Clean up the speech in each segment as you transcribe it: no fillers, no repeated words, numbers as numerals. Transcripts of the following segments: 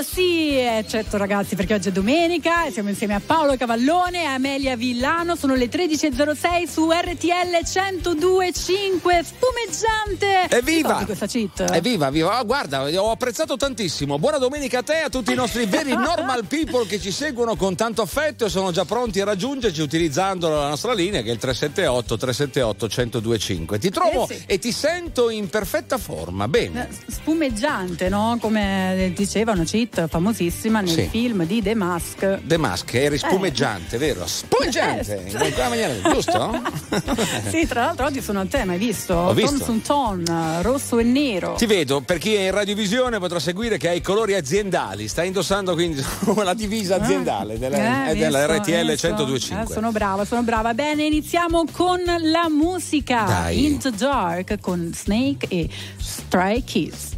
sì, certo ragazzi, perché oggi è domenica e siamo insieme a Paolo Cavallone e Amelia Villano. Sono le 13.06 su RTL 102.5. Spumeggiante. Evviva! Questa cheat. Evviva, viva! Oh, guarda, ho apprezzato tantissimo. Buona domenica a te e a tutti i nostri veri normal people che ci seguono con tanto affetto e sono già pronti a raggiungerci utilizzando la nostra linea, che è il 378-378-1025. Ti trovo e ti sento in perfetta forma. Bene. Spumeggiante, no? Come diceva una cheat famosissima nel film di The Mask. The Mask, eri spumeggiante, vero? Spumeggiante, in quella maniera, giusto? Sì, tra l'altro oggi sono a tema, hai visto? Ho visto. Ton su ton, rosso e nero. Ti vedo, per chi è in radiovisione potrà seguire che hai i colori aziendali, stai indossando quindi la divisa aziendale della RTL 102.5. Sono brava. Bene, iniziamo con la musica. Dai. Into Dark con Snake e Stray Kids.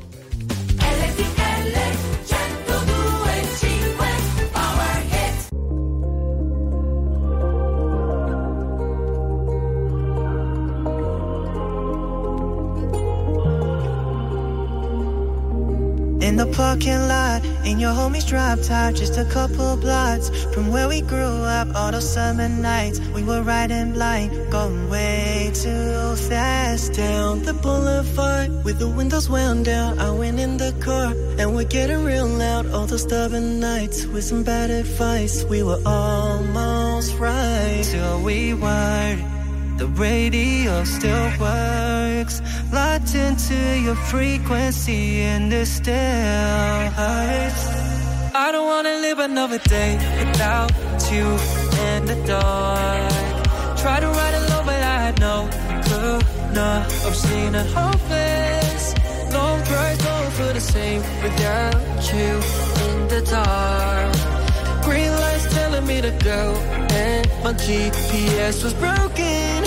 In the parking lot, in your homie's drop top, just a couple blocks from where we grew up. All those summer nights, we were riding blind, going way too fast down the boulevard with the windows wound down. I went in the car and we're getting real loud. All those stubborn nights with some bad advice, we were almost right till we weren't. The radio still works, locked into your frequency and it still hurts. I don't wanna live another day without you in the dark. Try to ride alone but I had no clue, no, I'm seeing it hopeless. Long drives don't feel the same without you in the dark. Green lights telling me to go and my GPS was broken.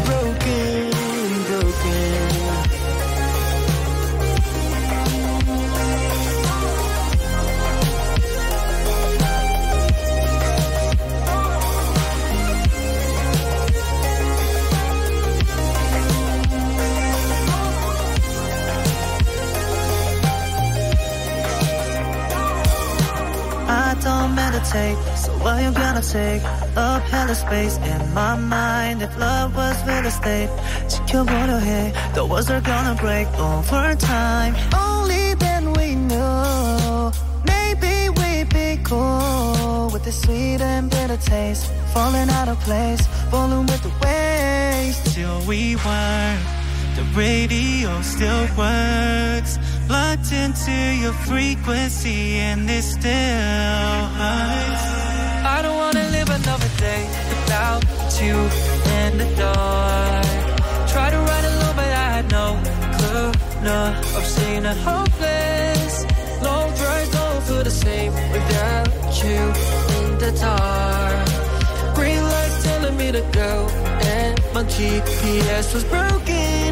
I don't meditate, so what you gonna take up hella space in my mind? If love was real estate, 지켜보려 the walls are gonna break over time. Only then we know, maybe we'd be cool with the sweet and bitter taste, falling out of place, falling with the waves. Till we weren't, the radio still works, locked into your frequency and it still hurts. I don't wanna live another day without you in the dark. Try to ride alone but I had no clue, no, I'm seeing it hopeless. Long drives don't feel the same without you in the dark. Green lights telling me to go and my GPS was broken.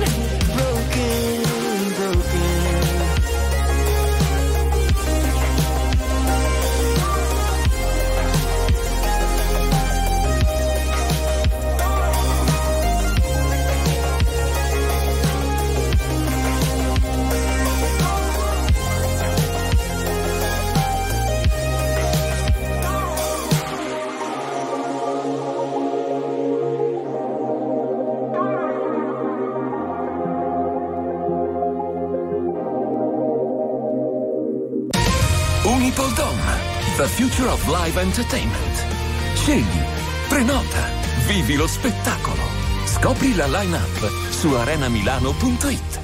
Unipoldom, the future of live entertainment. Scegli, prenota, vivi lo spettacolo. Scopri la line-up su arenamilano.it.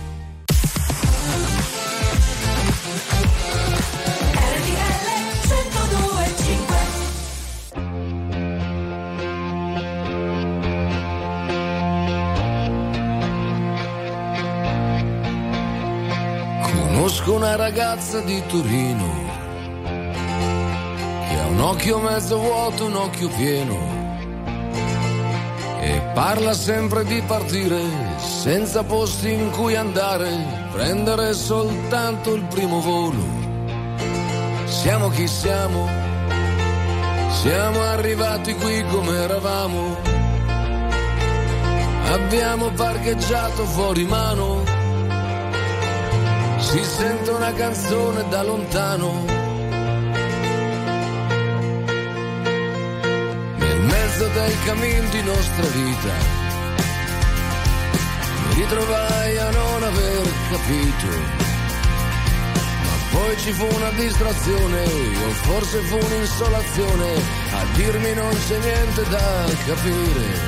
Conosco una ragazza di Torino che ha un occhio mezzo vuoto, un occhio pieno e parla sempre di partire senza posti in cui andare, prendere soltanto il primo volo. Siamo chi siamo, siamo arrivati qui come eravamo, abbiamo parcheggiato fuori mano. Si sente una canzone da lontano mezzo del cammin di nostra vita mi ritrovai a non aver capito, ma poi ci fu una distrazione, o forse fu un'insolazione a dirmi non c'è niente da capire.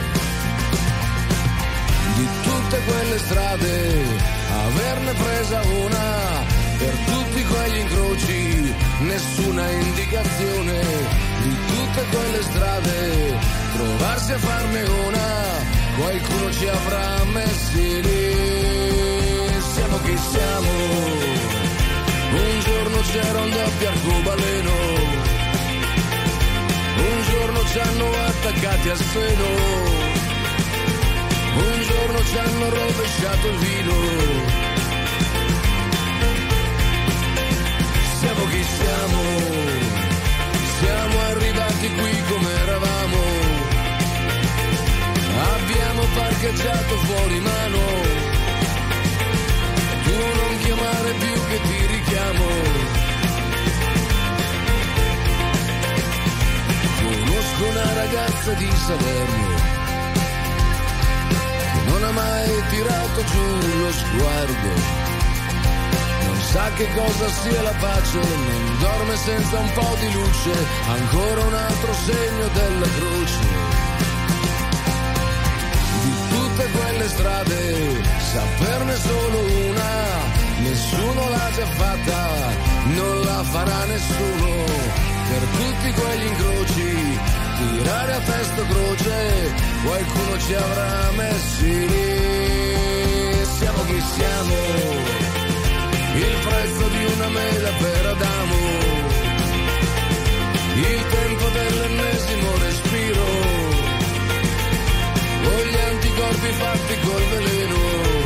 Di tutte quelle strade averne presa una, per tutti quegli incroci nessuna indicazione. Di tutte quelle strade trovarsi a farne una, qualcuno ci avrà messi lì. Siamo chi siamo, un giorno c'era un doppio arcobaleno, un giorno ci hanno attaccati a seno, un giorno ci hanno rovesciato il vino. Siamo chi siamo, siamo arrivati qui come eravamo, abbiamo parcheggiato fuori mano, tu non chiamare più che ti richiamo. Conosco una ragazza di Salerno, non ha mai tirato giù lo sguardo, non sa che cosa sia la pace, non dorme senza un po' di luce, ancora un altro segno della croce. Di tutte quelle strade saperne solo una, nessuno l'ha già fatta, non la farà nessuno. Per tutti quegli incroci tirare a testa croce, qualcuno ci avrà messi lì. Siamo chi siamo, il prezzo di una mela per Adamo, il tempo dell'ennesimo respiro, o gli anticorpi fatti col veleno.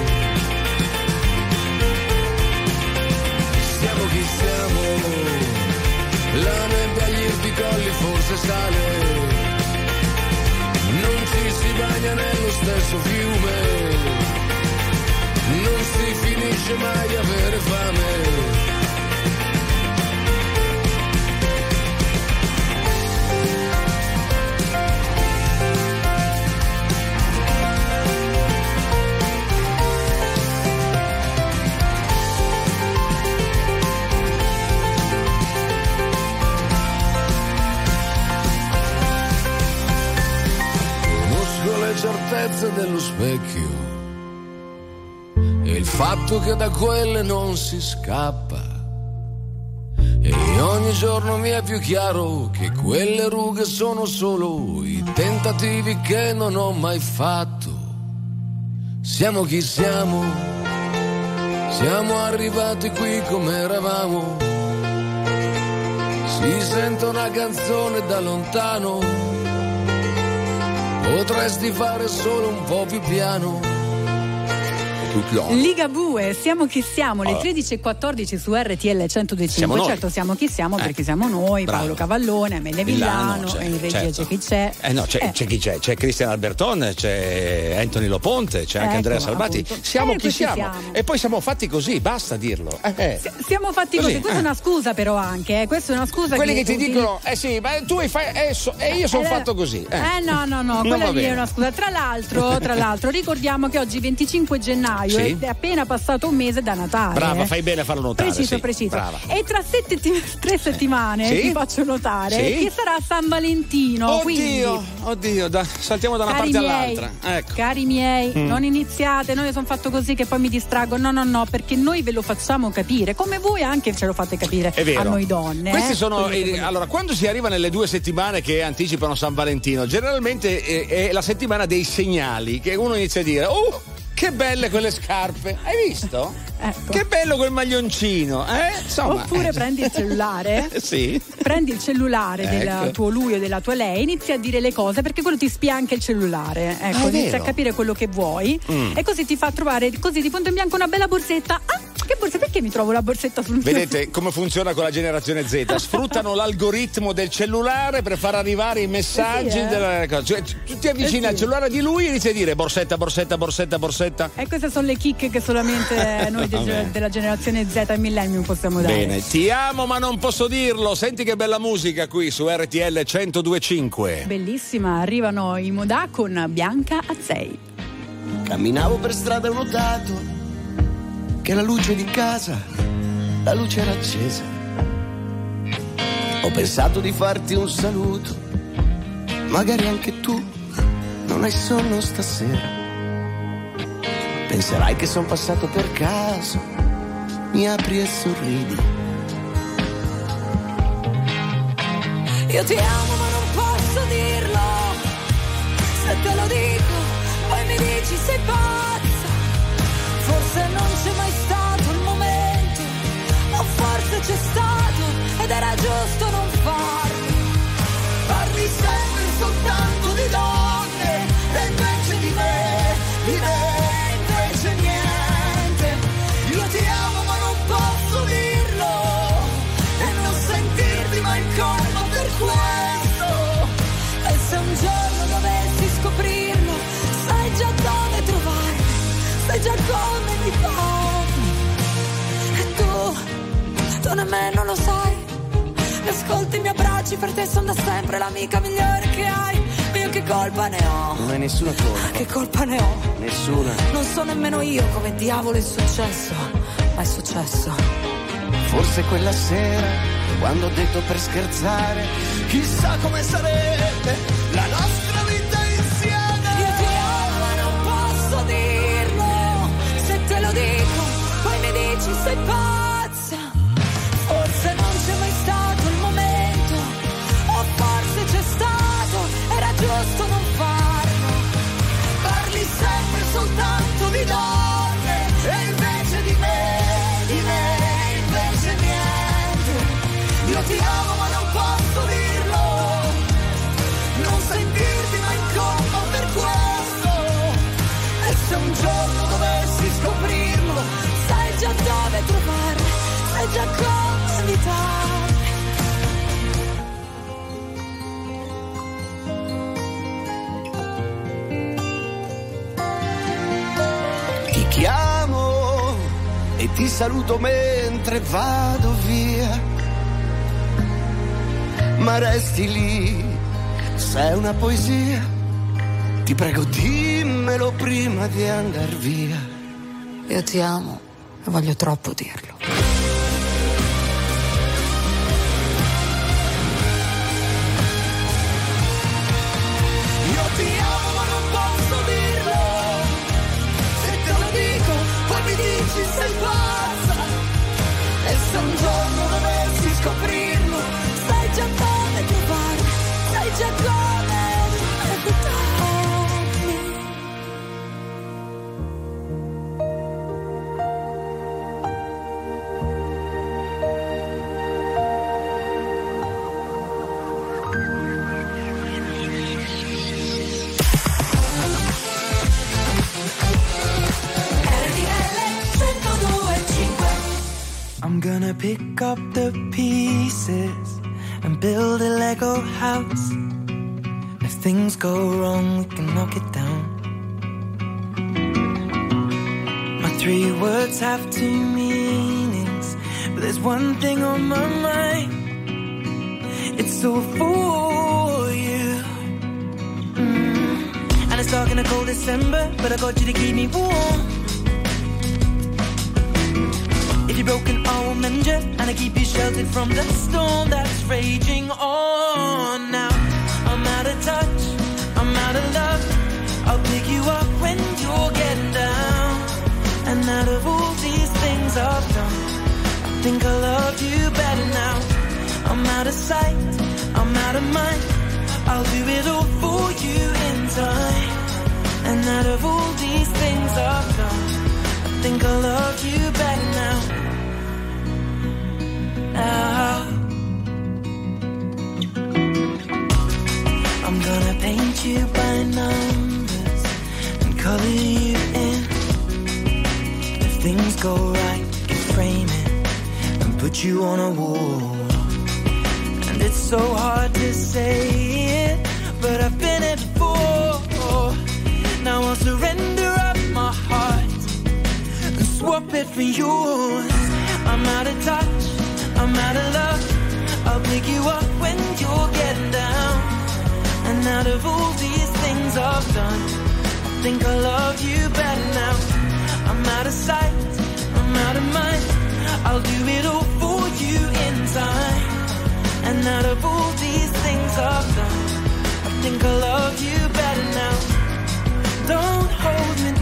Siamo chi siamo, la nebbia agli irticolli forse sale, non ci si bagna nello stesso fiume, non si finisce mai di avere fame. Certezze dello specchio e il fatto che da quelle non si scappa, e ogni giorno mi è più chiaro che quelle rughe sono solo i tentativi che non ho mai fatto. Siamo chi siamo, siamo arrivati qui come eravamo, si sente una canzone da lontano, potresti fare solo un po' più piano. Ligabue, siamo chi siamo, le 13:14 su RTL 102.5. Certo, siamo chi siamo perché siamo noi, bravo. Paolo Cavallone, Amelia Villano, e in regia c'è chi c'è. C'è chi c'è? C'è Cristian Alberton, c'è Anthony Loponte, c'è anche Andrea Salvati. Siamo chi siamo. E poi siamo fatti così, basta dirlo. Siamo fatti così. Questa è una scusa però anche, questa è una scusa. Quelli che ti dicono, sì, ma tu hai e io sono fatto così. No, quella lì è una scusa. Tra l'altro, ricordiamo che oggi 25 gennaio è appena passato un mese da Natale. Brava, fai bene a farlo notare. Preciso. Brava. E tra 3 settimane ti faccio notare che sarà San Valentino. Oddio, saltiamo da una parte all'altra. Ecco. Cari miei, non iniziate, noi sono fatto così che poi mi distraggo. No, perché noi ve lo facciamo capire, come voi anche ce lo fate capire a noi donne. Questi sono allora, quando si arriva nelle 2 settimane che anticipano San Valentino, generalmente è la settimana dei segnali, che uno inizia a dire che belle quelle scarpe, hai visto? Ecco. Che bello quel maglioncino, Insomma, oppure prendi il cellulare, prendi il cellulare del tuo lui o della tua lei, inizi a dire le cose, perché quello ti spia anche il cellulare, inizi a capire quello che vuoi, e così ti fa trovare così di punto in bianco una bella borsetta. Che borsa? Perché mi trovo la borsetta sul Vedete come funziona con la generazione Z? Sfruttano l'algoritmo del cellulare per far arrivare i messaggi della cosa. Cioè, tu ti avvicini al cellulare di lui e inizi a dire borsetta. E queste sono le chicche che solamente noi della generazione Z e Millennium possiamo dare. Bene, ti amo ma non posso dirlo. Senti che bella musica qui su RTL 102.5. Bellissima, arrivano i Modà con Bianca Azzei. Camminavo per strada e ho notato che la luce di casa, la luce era accesa. Ho pensato di farti un saluto, magari anche tu non hai sonno stasera. Penserai che son passato per caso, mi apri e sorridi. Io ti amo ma non posso dirlo, se te lo dico poi mi dici sei pazza. Forse non c'è mai stato il momento, o forse c'è stato ed era giusto non farlo. Parli sempre soltanto di donne e invece di me invece niente. Io ti amo ma non posso dirlo e non sentirti mai in colpa per questo. E se un giorno dovessi scoprirlo, sai già dove trovarmi, sai già come mi parli. E tu nemmeno lo sai. Mi ascolti, mi abbracci, per te sono da sempre l'amica migliore che hai. Ma io che colpa ne ho? Non hai nessuna colpa. Che colpa ne ho? Nessuna. Non so nemmeno io come diavolo è successo, ma è successo. Forse quella sera, quando ho detto per scherzare, chissà come sarebbe la nostra vita insieme. Io ti amo ma non posso dirlo, se te lo dico poi mi dici sei pazza. Forse non c'è mai stato il momento, o forse c'è stato, era giusto non farlo. Parli sempre soltanto di donne e invece di me invece niente. Io ti amo ma non posso dirlo, non sentirti mai in colpa per questo. E se un giorno dovessi scoprirlo, sai già dove trovarmi, sai già come evitarmi. Ti chiamo e ti saluto mentre vado via, ma resti lì, sei una poesia. Ti prego dimmelo prima di andar via. Io ti amo e voglio troppo dirlo. Io ti amo ma non posso dirlo, se te lo dico poi mi dici sei pazza. E se un giorno dovessi scoprirlo, sai già dove trovarmi, sai già come evitarmi. I'm gonna pick up the pieces and build a Lego house. If things go wrong, we can knock it down. My 3 words have 2 meanings, but there's one thing on my mind. It's all for you. And it's dark in a cold December, but I got you to keep me warm. If you're broken, I will mend you, and I keep you sheltered from the storm that's raging on. Now I'm out of touch, I'm out of love. I'll pick you up when you're getting down. And out of all these things I've done, I think I love you better now. I'm out of sight, I'm out of mind. I'll do it all for you in time. And out of all these things I've done, I think I love you better now. I'm gonna paint you by numbers and color you in. If things go right, put you on a wall. And it's so hard to say it, but I've been it before. Now I'll surrender up my heart and swap it for yours. I'm out of touch, I'm out of love. I'll pick you up when you're getting down. And out of all these things I've done, I think I love you better now. I'm out of sight, I'm out of mind. I'll do it all for you in time. And out of all these things I've done, I think I love you better now. Don't hold me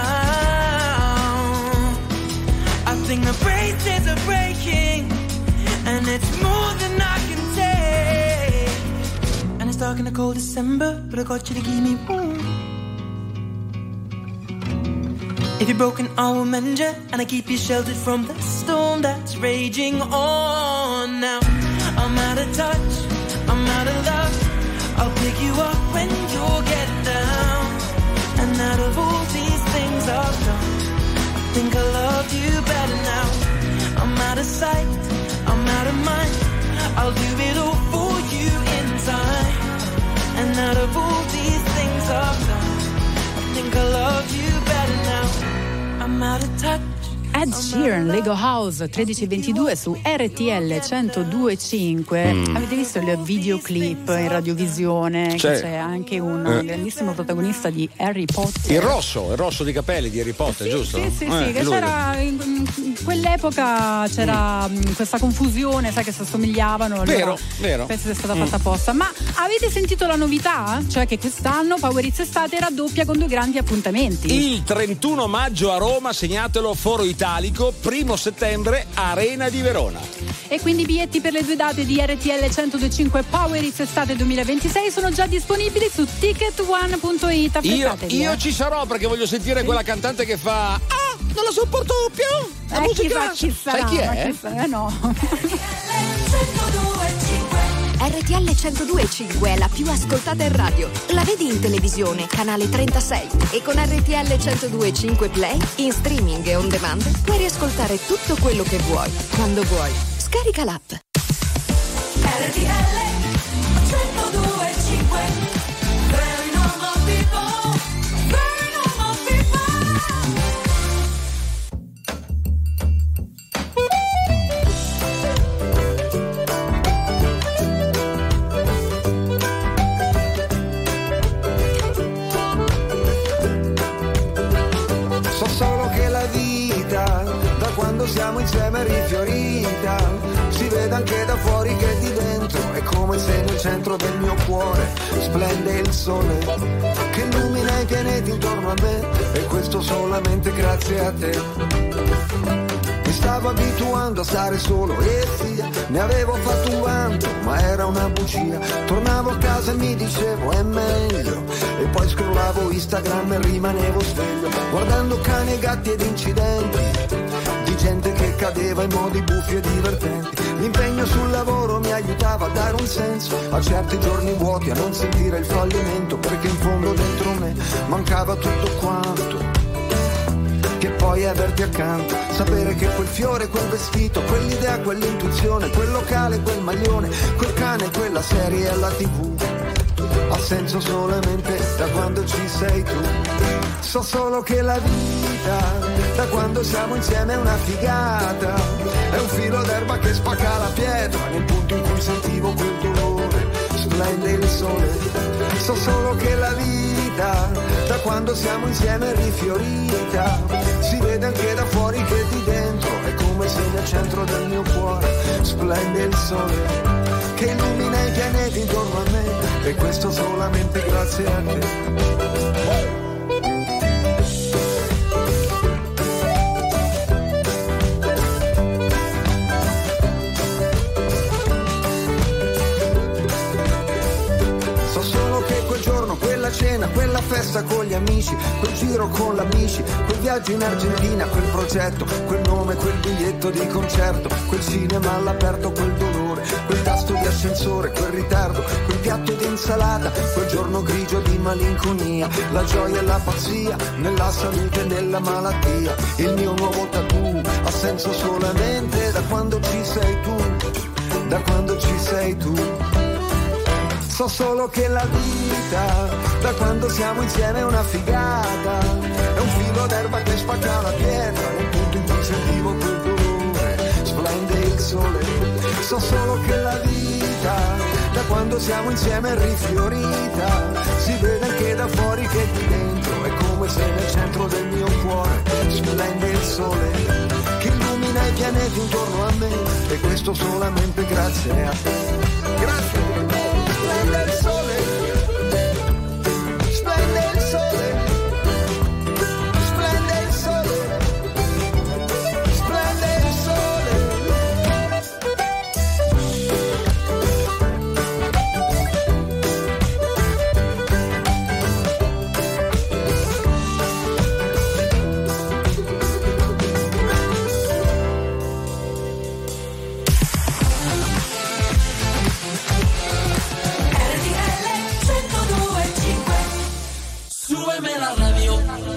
down. I think the braces are breaking, and it's more than I can take. And it's dark in the cold December, but I got you to keep me warm. If you're broken, I will mend you, and I keep you sheltered from the storm that's raging on. Now I'm out of touch, I'm out of love. I'll pick you up when you're getting down. And out of all these things I've done, I think I love you better now. I'm out of sight, I'm out of mind. I'll do it all for you in time. And out of all these things I've done, I think I love you better now. I'm out of touch. Ed Sheeran, Lego House, 13:22 su RTL 102.5. Avete visto il videoclip in radiovisione? Che c'è anche un grandissimo protagonista di Harry Potter. Il rosso di capelli di Harry Potter, sì, giusto? Sì, che c'era in quell'epoca c'era questa confusione, sai, che si assomigliavano. Allora vero. Penso sia stata fatta apposta. Ma avete sentito la novità? Cioè che quest'anno Power Hits Estate raddoppia con 2 grandi appuntamenti. Il 31 maggio a Roma, segnatelo, Foro Italico, 1 settembre Arena di Verona. E quindi i biglietti per le 2 date di RTL 102.5 Power Hits Estate 2026 sono già disponibili su ticket1.it. Io ci sarò, perché voglio sentire quella cantante che fa non la sopporto più, la musica. Chi sarà? Sai chi è? No. RTL 102.5 è la più ascoltata in radio. La vedi in televisione, canale 36. E con RTL 102.5 Play, in streaming e on demand, puoi riascoltare tutto quello che vuoi, quando vuoi. Scarica l'app. RTL 102.5. Very normal people. Very normal people. So solo che la vita, da quando siamo insieme è rifiorita, si vede anche da fuori che di dentro è come se nel centro del mio cuore splende il sole che illumina i pianeti intorno a me, e questo solamente grazie a te. Mi stavo abituando a stare solo e sì, ne avevo fatto un vanto, ma era una bugia. Tornavo a casa e mi dicevo è meglio, e poi scrollavo Instagram e rimanevo sveglio, guardando cani e gatti ed incidenti di gente che cadeva in modi buffi e divertenti. L'impegno sul lavoro mi aiutava a dare un senso a certi giorni vuoti, a non sentire il fallimento, perché in fondo dentro me mancava tutto quanto. Che poi averti accanto, sapere che quel fiore, quel vestito, quell'idea, quell'intuizione, quel locale, quel maglione, quel cane, quella serie alla TV ha senso solamente da quando ci sei tu. So solo che la vita, da quando siamo insieme è una figata, è un filo d'erba che spacca la pietra, nel punto in cui sentivo quel dolore splende il sole. So solo che la vita, da quando siamo insieme è rifiorita, si vede anche da fuori che di dentro è come se nel centro del mio cuore splende il sole che illumina i pianeti intorno a me, e questo solamente grazie a te. festa con gli amici, quel giro con l'amici, quel viaggio in Argentina, quel progetto, quel nome, quel biglietto di concerto, quel cinema all'aperto, quel dolore, quel tasto di ascensore, quel ritardo, quel piatto di insalata, quel giorno grigio di malinconia, la gioia e la pazzia, nella salute e nella malattia. Il mio nuovo tattoo ha senso solamente da quando ci sei tu, da quando ci sei tu. So solo che la vita, da quando siamo insieme è una figata, è un filo d'erba che spacca la pietra, nel punto in cui sentivo quel dolore, splende il sole. So solo che la vita, da quando siamo insieme è rifiorita, si vede anche da fuori che qui dentro è come se nel centro del mio cuore splende il sole, che illumina i pianeti intorno a me, e questo solamente grazie a te. Grazie. Splende il sole, splende il sole, splende il sole, splende il sole. Súbeme la radio,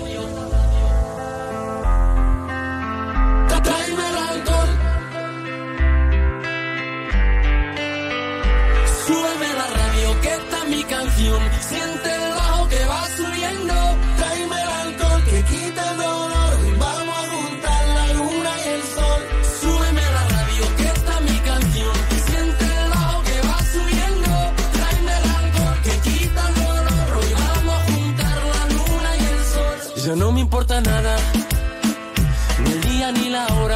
tráeme el alcohol. Súbeme la radio, que está mi canción. Siente el bajo que va subiendo. Tráeme el alcohol que quita el dolor. Vamos a juntar la luna y el sol. Súbeme la radio, que está mi canción. Siente el bajo que va subiendo. Tráeme el alcohol que quita el dolor. Hoy vamos a juntar la luna y el sol. Ya no me importa nada, ni el día ni la hora.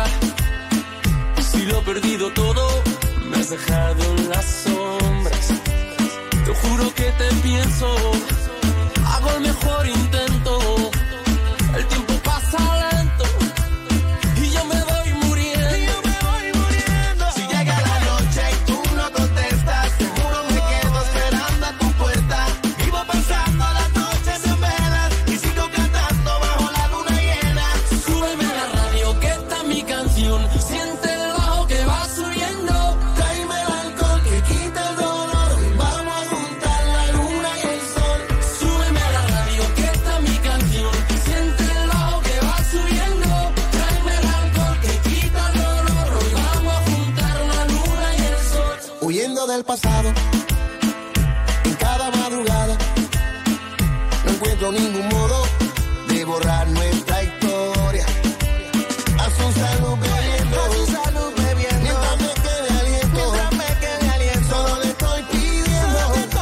Si lo he perdido todo, me has dejado en las sombras. Te juro que te pienso, hago el mejor intento. El tiempo pasa lento y yo me voy muriendo. Si llega la noche y tú no contestas, seguro me quedo esperando a tu puerta. Vivo pensando las noches en velas y sigo cantando bajo la luna llena. Súbeme la radio, que está mi canción. Siente el bajo que va subiendo. Tráeme el alcohol que quita el dolor. Vamos a juntar la luna y el sol. Súbeme la radio, que está mi canción. Siente el bajo que va subiendo. Tráeme el alcohol que quita el dolor. Hoy vamos a juntar la luna y el sol. Huyendo del pasado, en cada madrugada, no encuentro ningún modo de borrar nuestra historia. A su salud bebiendo, mientras me quede aliento, solo le estoy pidiendo,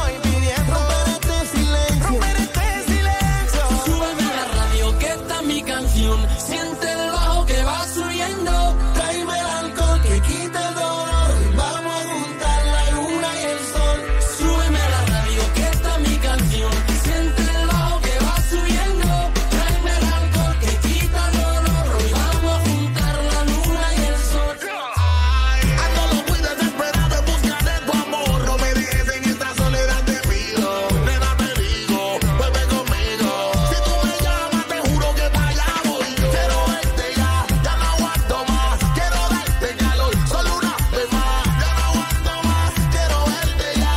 romper este silencio. Súbeme la radio, que está mi canción. Siente el bajo que va subiendo. Tráeme el alcohol que quita el dolor. Vamos a juntar la luna y el sol. Súbeme la radio, que está mi canción. Siente el bajo que va subiendo. Tráeme el alcohol que quita el dolor. Hoy vamos a juntar la luna y el sol. Ando loco y desesperado en busca de tu amor. No me dejes en esta soledad, te pido. Nena, te digo, vuelve conmigo. Si tú me llamas, te juro que para allá voy yo. Quiero verte ya no aguanto más. Quiero darte calor, solo una vez más. Ya no aguanto más, quiero verte ya.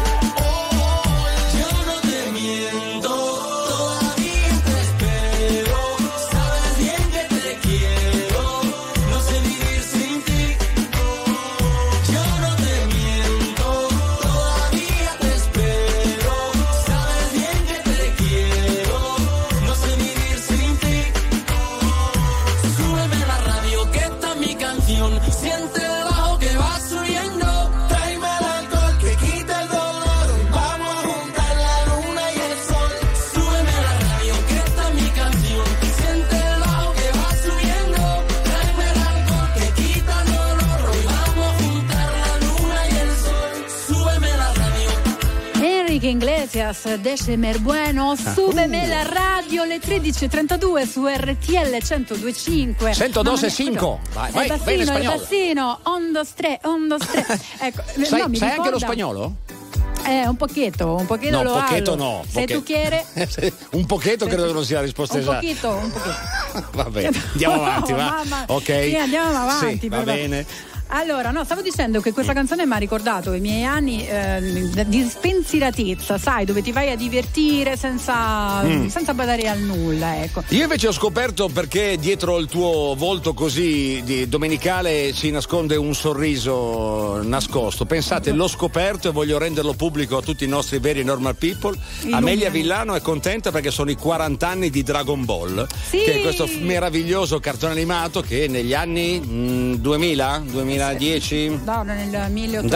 Yo no te miento, todavía te espero. Sabes bien que te quiero, no sé vivir sin ti. Yo no te miento, todavía te espero. Sabes bien que te quiero, no sé vivir sin ti. Súbeme la radio, que está mi canción. Siente el bajo que va subiendo. Tráeme el alcohol que quita el dolor. Vamos a juntar la luna y el sol. Súbeme la radio, que está mi canción. Siente el bajo que va subiendo. Tráeme el alcohol que quita el dolor. Hoy vamos a juntar la luna y el sol. Súbeme la radio. Enrique Iglesias, December Bueno, Súbeme la radio, le 13:32 su RTL 102.5. 102.5. Vai, vai, vai in il spagnolo. bassino, ondos 3. Ecco, Sai no, mi anche ricorda... lo spagnolo? Un pochetto no, lo pochetto hallo. no. Se tu chiede. Un pochetto credo che non sia la risposta esatta. Un pochetto. Vabbè, andiamo avanti, va. Mamma. Ok. Sì, andiamo avanti. Sì, va bene. Allora, no, stavo dicendo che questa canzone mi ha ricordato i miei anni di spensieratezza, sai, dove ti vai a divertire senza badare al nulla, ecco. Io invece ho scoperto perché dietro il tuo volto così domenicale si nasconde un sorriso nascosto. Pensate, l'ho scoperto e voglio renderlo pubblico a tutti i nostri veri normal people. Amelia Villano è contenta perché sono i 40 anni di Dragon Ball, sì, che è questo meraviglioso cartone animato che negli anni 2010 no, nel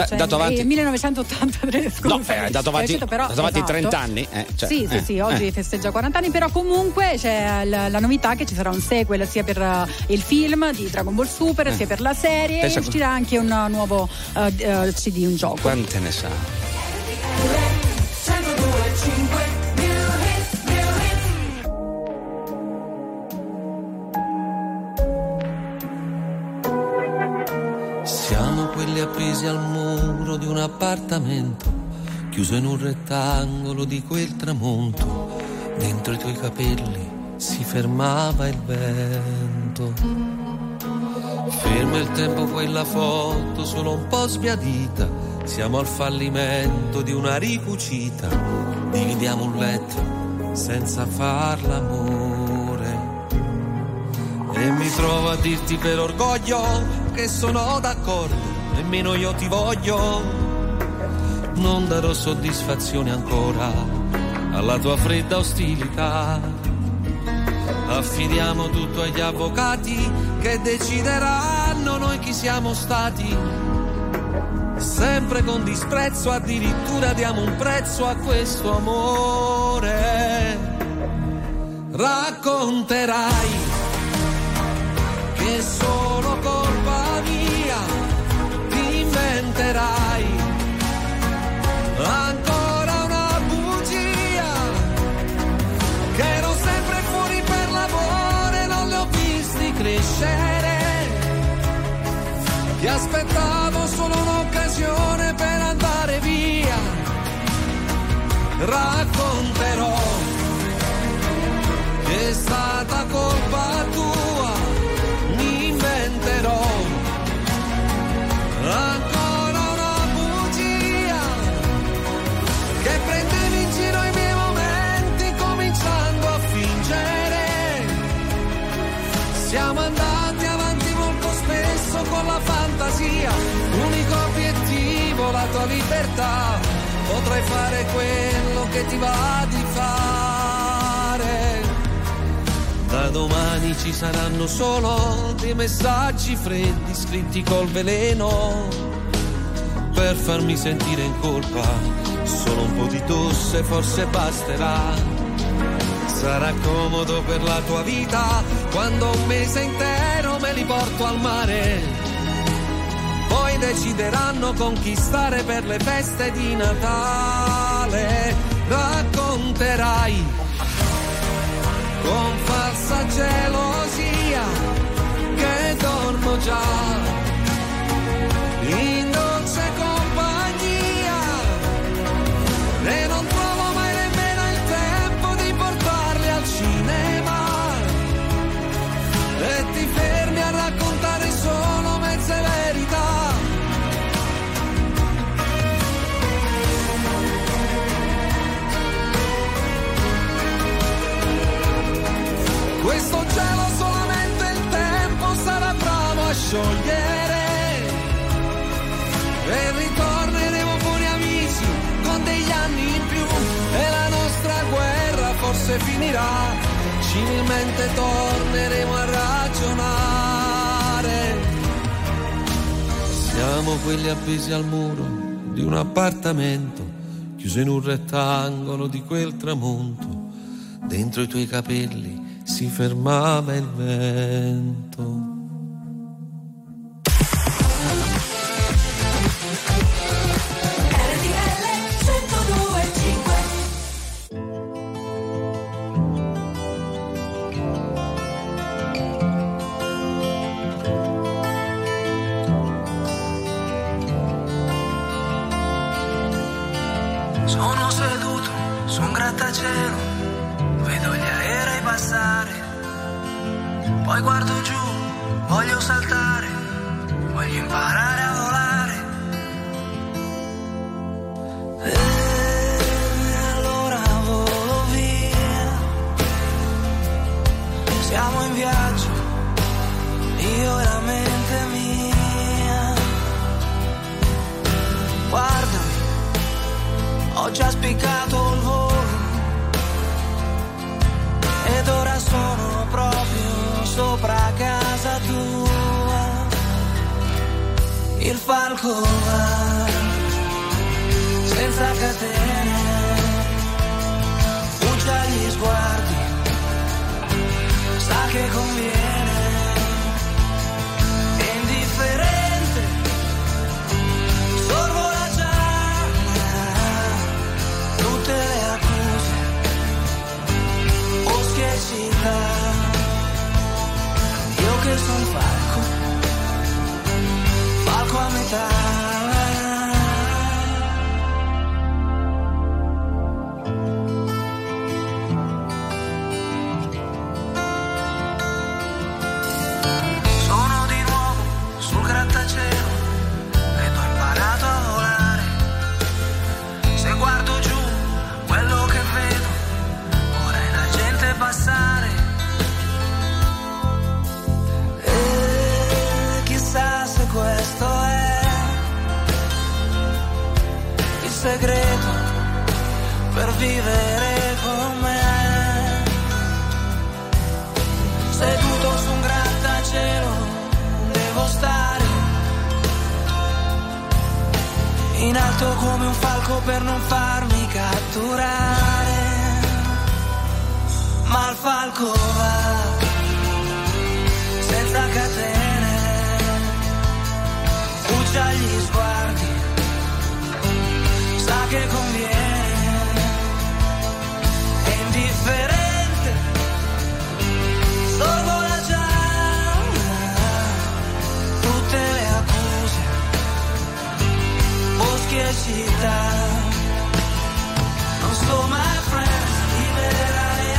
1983, scusa. No, è dato avanti 30 anni. Sì, oggi festeggia 40 anni, però comunque c'è la novità che ci sarà un sequel sia per il film di Dragon Ball Super sia per la serie. Pensa, uscirà anche un nuovo CD, un gioco. Quante ne sa? Siamo quelli appesi al muro di un appartamento, chiuso in un rettangolo di quel tramonto. Dentro i tuoi capelli si fermava il vento. Ferma il tempo quella foto, solo un po' sbiadita. Siamo al fallimento di una ricucita. Dividiamo un letto senza far l'amore. E mi trovo a dirti per orgoglio che sono d'accordo, nemmeno io ti voglio. Non darò soddisfazione ancora alla tua fredda ostilità. Affidiamo tutto agli avvocati che decideranno noi chi siamo stati. Sempre con disprezzo, addirittura diamo un prezzo a questo amore. Racconterai che è solo colpa mia, ti inventerai ancora una bugia, che ero sempre fuori per lavoro, non li ho visti crescere, ti aspettavo solo un'occasione per andare via. Racconterò che è stata colpa tua, mi inventerò ancora una bugia, che prendevi in giro i miei momenti cominciando a fingere. Siamo andati avanti molto spesso con la fantasia, l'unico obiettivo la tua libertà. Potrai fare quello che ti va di fare. Da domani ci saranno solo dei messaggi freddi scritti col veleno per farmi sentire in colpa. Solo un po' di tosse forse basterà. Sarà comodo per la tua vita quando un mese intero me li porto al mare. Poi decideranno con chi stare per le feste di Natale. Racconterai con falsa gelosia che dormo già in dolce compagnia e non trovo mai nemmeno il tempo di portarli al cinema, e ti fermi a raccontare solo mezze verità. Questo gelo solamente il tempo sarà bravo a sciogliere, e ritorneremo buoni amici con degli anni in più, e la nostra guerra forse finirà, civilmente torneremo a ragionare. Siamo quelli appesi al muro di un appartamento, chiuso in un rettangolo di quel tramonto. Dentro i tuoi capelli si fermava il vento. Poi guardo giù, voglio saltare, voglio imparare a volare. E allora volo via. Siamo in viaggio, io e la mente mia. Guardami, ho già spiccato il volo ed ora sono proprio sopra casa tua. Il falco va senza catene, fugge agli sguardi, sa che conviene, è indifferente, sorvola già tutte le accuse, boschi e città. Io che son falco, falco a metà. Passare e chissà se questo è il segreto per vivere con me. Seduto su un grattacielo devo stare in alto come un falco per non farmi catturare. Ma il falco va senza catene, fugge agli sguardi, sa che conviene, è indifferente, sorvola già tutte le accuse, boschi e città. Non sto mai friends, libera.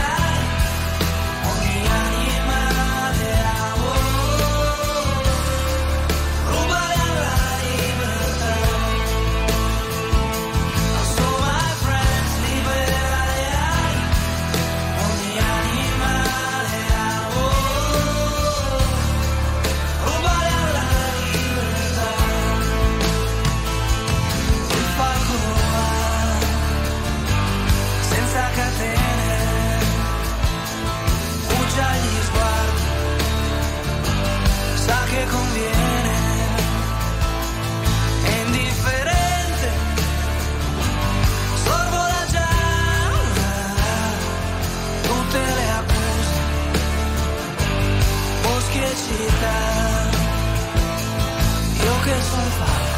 Conviene, è indifferente, sorvola già tutte le accuse, boschi e città. Io che sono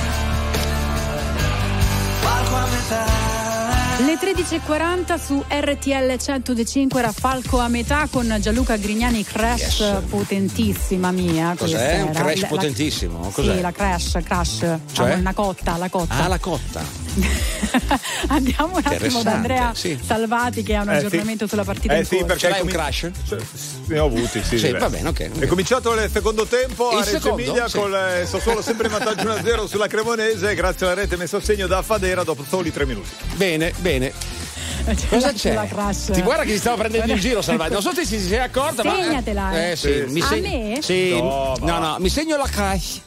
falco a metà. Le 13.40 su RTL 105 era Falco a metà con Gianluca Grignani, Crash, yes. Potentissima mia. Cos'è? Un crash potentissimo? Cos'è? Sì, la crash. Cioè? Una cotta, la cotta. Ah, la cotta. Andiamo un attimo da Andrea Salvati che ha un aggiornamento sulla partita in corso. Perché hai un crash? Ne ho avuti, sì. Va bene, ok. È cominciato il secondo tempo a Reggio Emilia con il Sassuolo sempre in vantaggio 1-0 sulla Cremonese grazie alla rete messa a segno da Fadera dopo soli 3 minuti. Bene. Cosa c'è? Ti guarda che ti stavo prendendo in giro, Salvati. Non so se si sei accorta, ma. Segnatela. Sì. A me? Sì. No, mi segno la crash.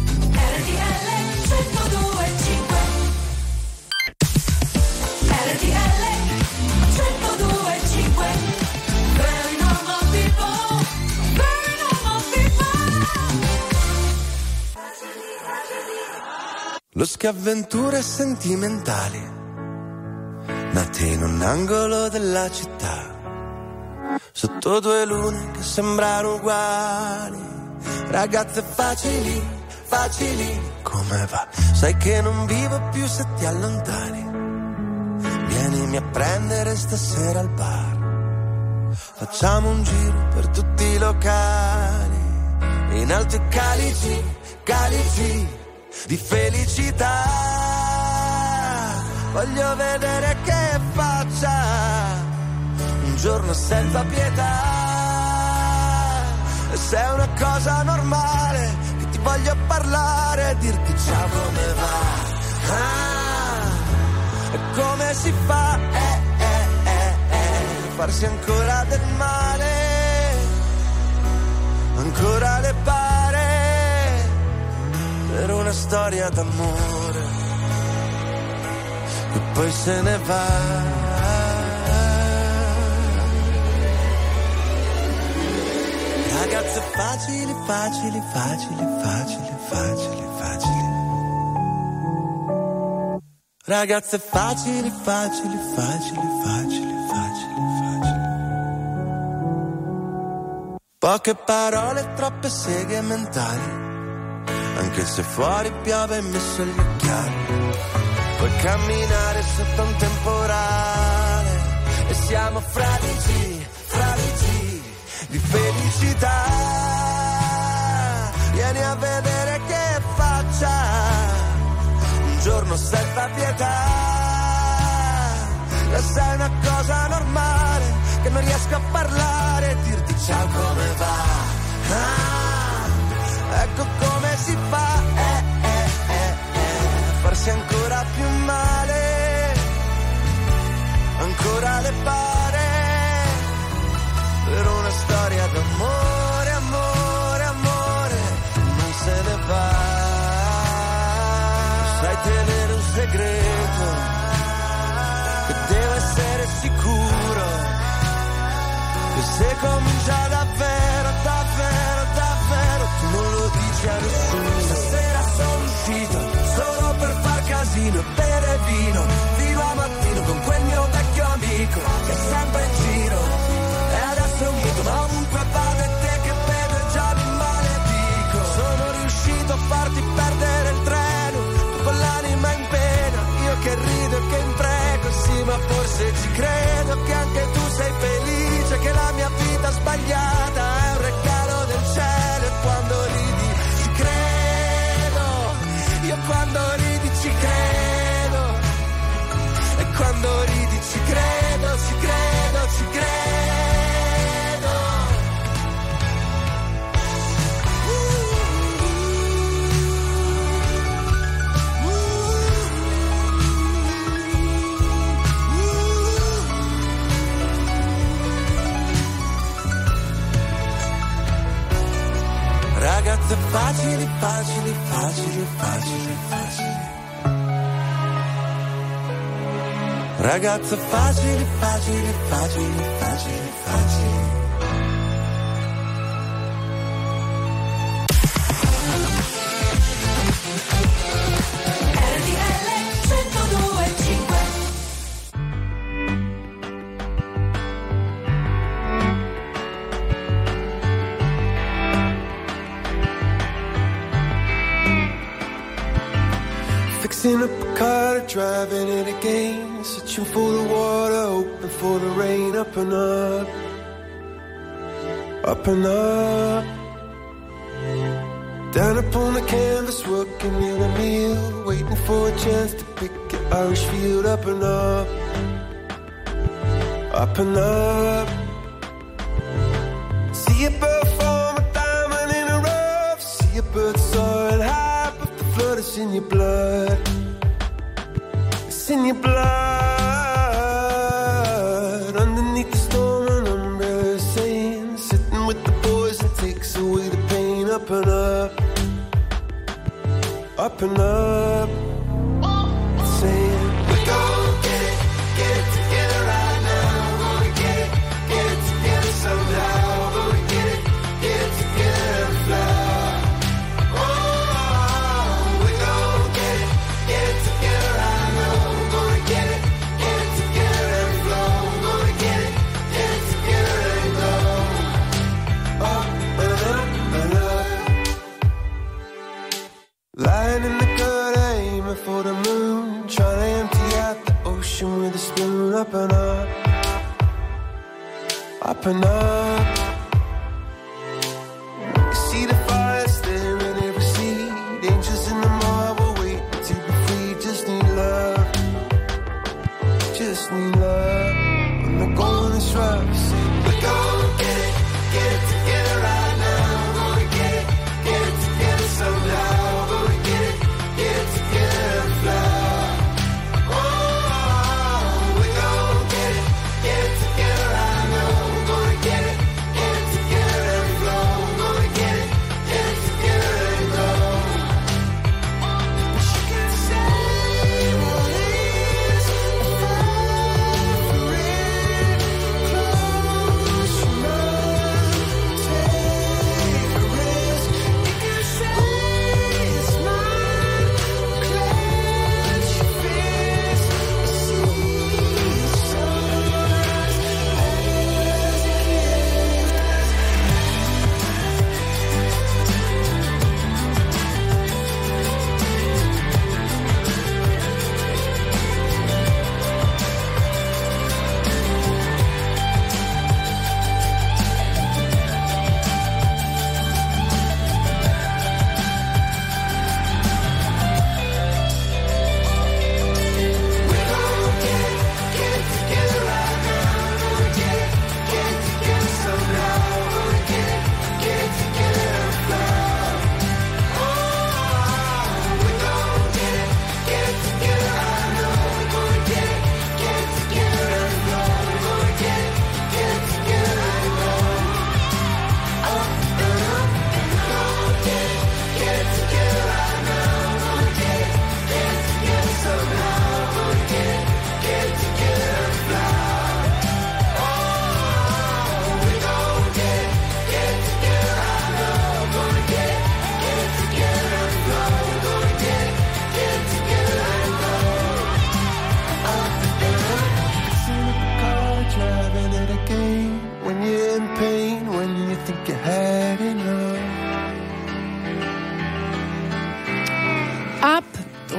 Lo schiavventure sentimentali nate in un angolo della città, sotto 2 lune che sembrano uguali, ragazze facili, come va? Sai che non vivo più se ti allontani, vienimi a prendere stasera al bar, facciamo un giro per tutti i locali, in alto i calici di felicità, voglio vedere che faccia un giorno senza pietà, se è una cosa normale che ti voglio parlare e dirti ciao come va. E come si fa farsi ancora del male, ancora le pare per una storia d'amore e poi se ne va. Ragazze facili, facili, facili, facili, facili, facili. Ragazze facili, facili, facili, facili, facili, facili. Poche parole, troppe seghe mentali, anche se fuori piove e messo gli occhiali. Puoi camminare sotto un temporale e siamo fradici, fradici di felicità. Vieni a vedere che faccia un giorno senza pietà. E sei una cosa normale che non riesco a parlare e dirti ciao come va. Ecco come si fa farsi ancora più male, ancora le pare per una storia d'amore, amore, amore, non se ne va. Sai tenere un segreto, che devo essere sicuro che se comincia davvero, davvero, davvero, tu non lo dici a nessuno. Stasera sono uscito solo per far casino e bere vino fino a mattino con quel mio vecchio amico che è sempre in giro e adesso è un mito, ma ovunque vado e te che vedo e già mi maledico. Sono riuscito a farti perdere il treno, tu con l'anima in pena, io che rido e che impreco, sì ma forse ci credo che anche tu sei felice, che la mia vita sbagliata è un regalo del cielo e quando ridi ci credo, io quando ridi ci credo e quando ridi ci credo, ci credo, ci credo. Ragazze facili, facili, facili, facili, facili. Ragazze facili, facili, facili, facili, facili. Fixing up a car, driving it again, searching for the water, hoping for the rain, up and up, up and up. Down upon the canvas, working in a meal, waiting for a chance to pick an Irish field, up and up, up and up. See a bird form a diamond in a rough, see a bird soaring high, but the flood is in your blood. It's in your blood. Underneath the storm, an umbrella saying, sitting with the boys and takes away the pain. Up and up, up and up. Saying, we're gonna get it together right now. We're gonna get it together somehow. We're gonna get it together and fly. Oh, we're gonna get it together right now. We're gonna get it together and flow. We're gonna get it together and go. Up and up and up. Lying in the gutter, aiming for the moon, trying to empty out the ocean with a spoon. Up and up, up and up. You see the fire staring every seed, angels in the marble waiting to be free. Just need love, just need love. When the going is rough, say we're gonna get it together right now.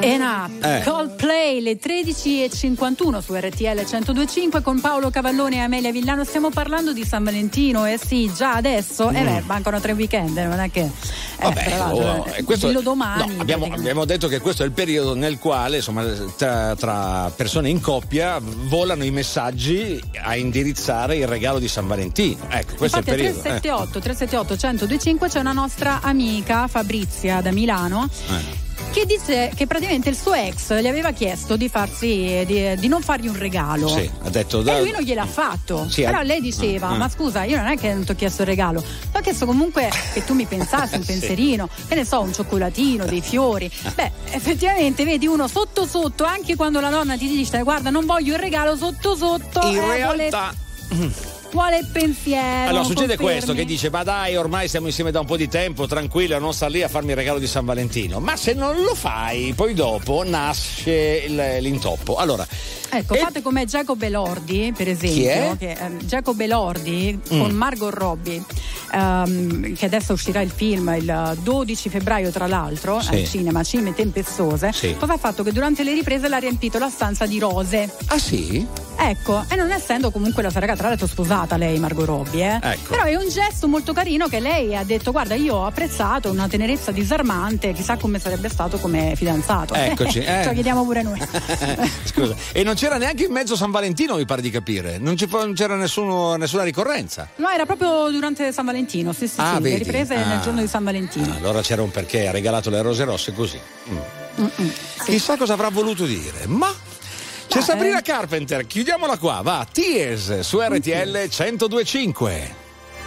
Coldplay, le 13:51 su RTL 102.5 con Paolo Cavallone e Amelia Villano. Stiamo parlando di San Valentino, sì, già adesso, mancano 3 weekend, non è che questo domani. No, abbiamo detto che questo è il periodo nel quale, insomma, tra persone in coppia volano i messaggi a indirizzare il regalo di San Valentino. Ecco, questo infatti, è il periodo. 378 102.5 c'è una nostra amica Fabrizia da Milano che dice che praticamente il suo ex gli aveva chiesto di non fargli un regalo. Sì, ha detto, e lui non gliel'ha fatto. Sì, però lei diceva: ma scusa, io non è che non ti ho chiesto il regalo, ti ho chiesto comunque che tu mi pensassi un pensierino, che ne so, un cioccolatino, dei fiori. Beh, effettivamente vedi, uno sotto sotto, anche quando la donna ti dice guarda non voglio il regalo, sotto sotto in realtà vuole il pensiero. Allora succede questo, che dice: ma dai, ormai siamo insieme da un po' di tempo, tranquilla, non sta lì a farmi il regalo di San Valentino. Ma se non lo fai, poi dopo nasce l'intoppo. Allora, fate come Jacob Elordi, per esempio. Chi è? Jacob Elordi con Margot Robbie, che adesso uscirà il film il 12 febbraio, tra l'altro, al cinema, Cime Tempestose. Cosa ha fatto? Che durante le riprese l'ha riempito la stanza di rose. Ah sì? Ecco, e non essendo comunque la sua ragazza, tra l'altro sposata lei, Margot Robbie, ecco. Però è un gesto molto carino che lei ha detto: guarda, io ho apprezzato, una tenerezza disarmante, chissà come sarebbe stato come fidanzato. Eccoci. Ce lo chiediamo pure noi. Scusa, e non c'era neanche in mezzo San Valentino, mi pare di capire, non c'era nessuna ricorrenza. No, era proprio durante San Valentino, sì, le riprese nel giorno di San Valentino. Allora c'era un perché, ha regalato le rose rosse così. Chissà cosa avrà voluto dire, ma c'è Sabrina Carpenter, chiudiamola qua, va, Tears su RTL 102.5.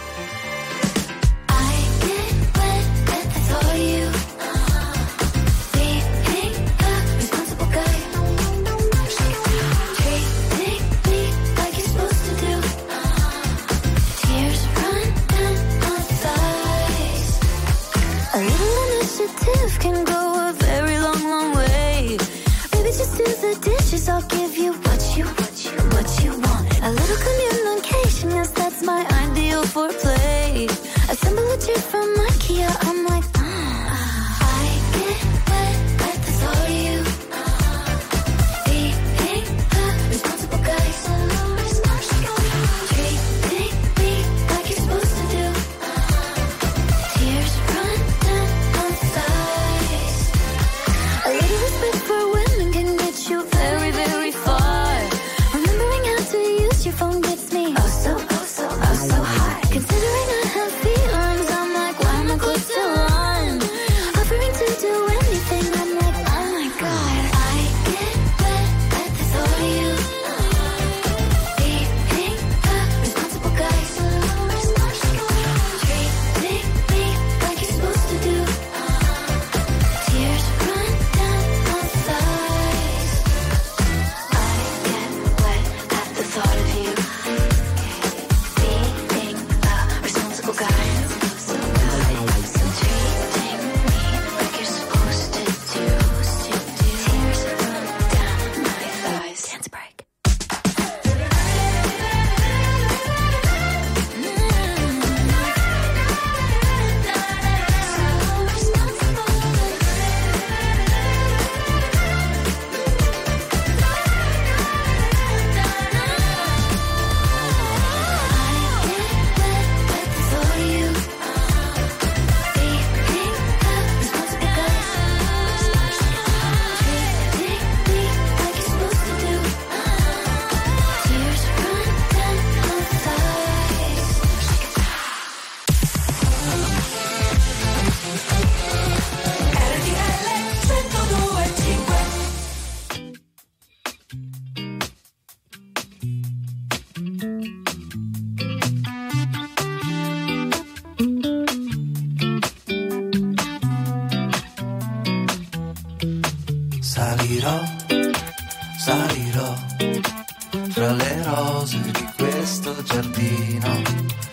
Can go a very long, long way. Maybe just do the dishes. I'll give you what you want. A little communication, yes, that's my ideal foreplay. Assemble a chair from IKEA. I'm like, I get wet at the thought of you. Being the responsible guy. Treating me like you're supposed to do. Tears run down my thighs. A little respect for women can get you very, very far. Remembering how to use your phone gets me so high. Considering I have feelings, I'm like, why am I close to one? Offering to do anything, I'm like, oh my god. I get wet at the thought of you. Being the responsible guy. Treating me like you're supposed to do. Tears run down my thighs. I get wet at the thought of you. Being the responsible guy. Treating me like you're supposed to do. Tears run down my thighs. Dance break. Salirò fra le rose di questo giardino.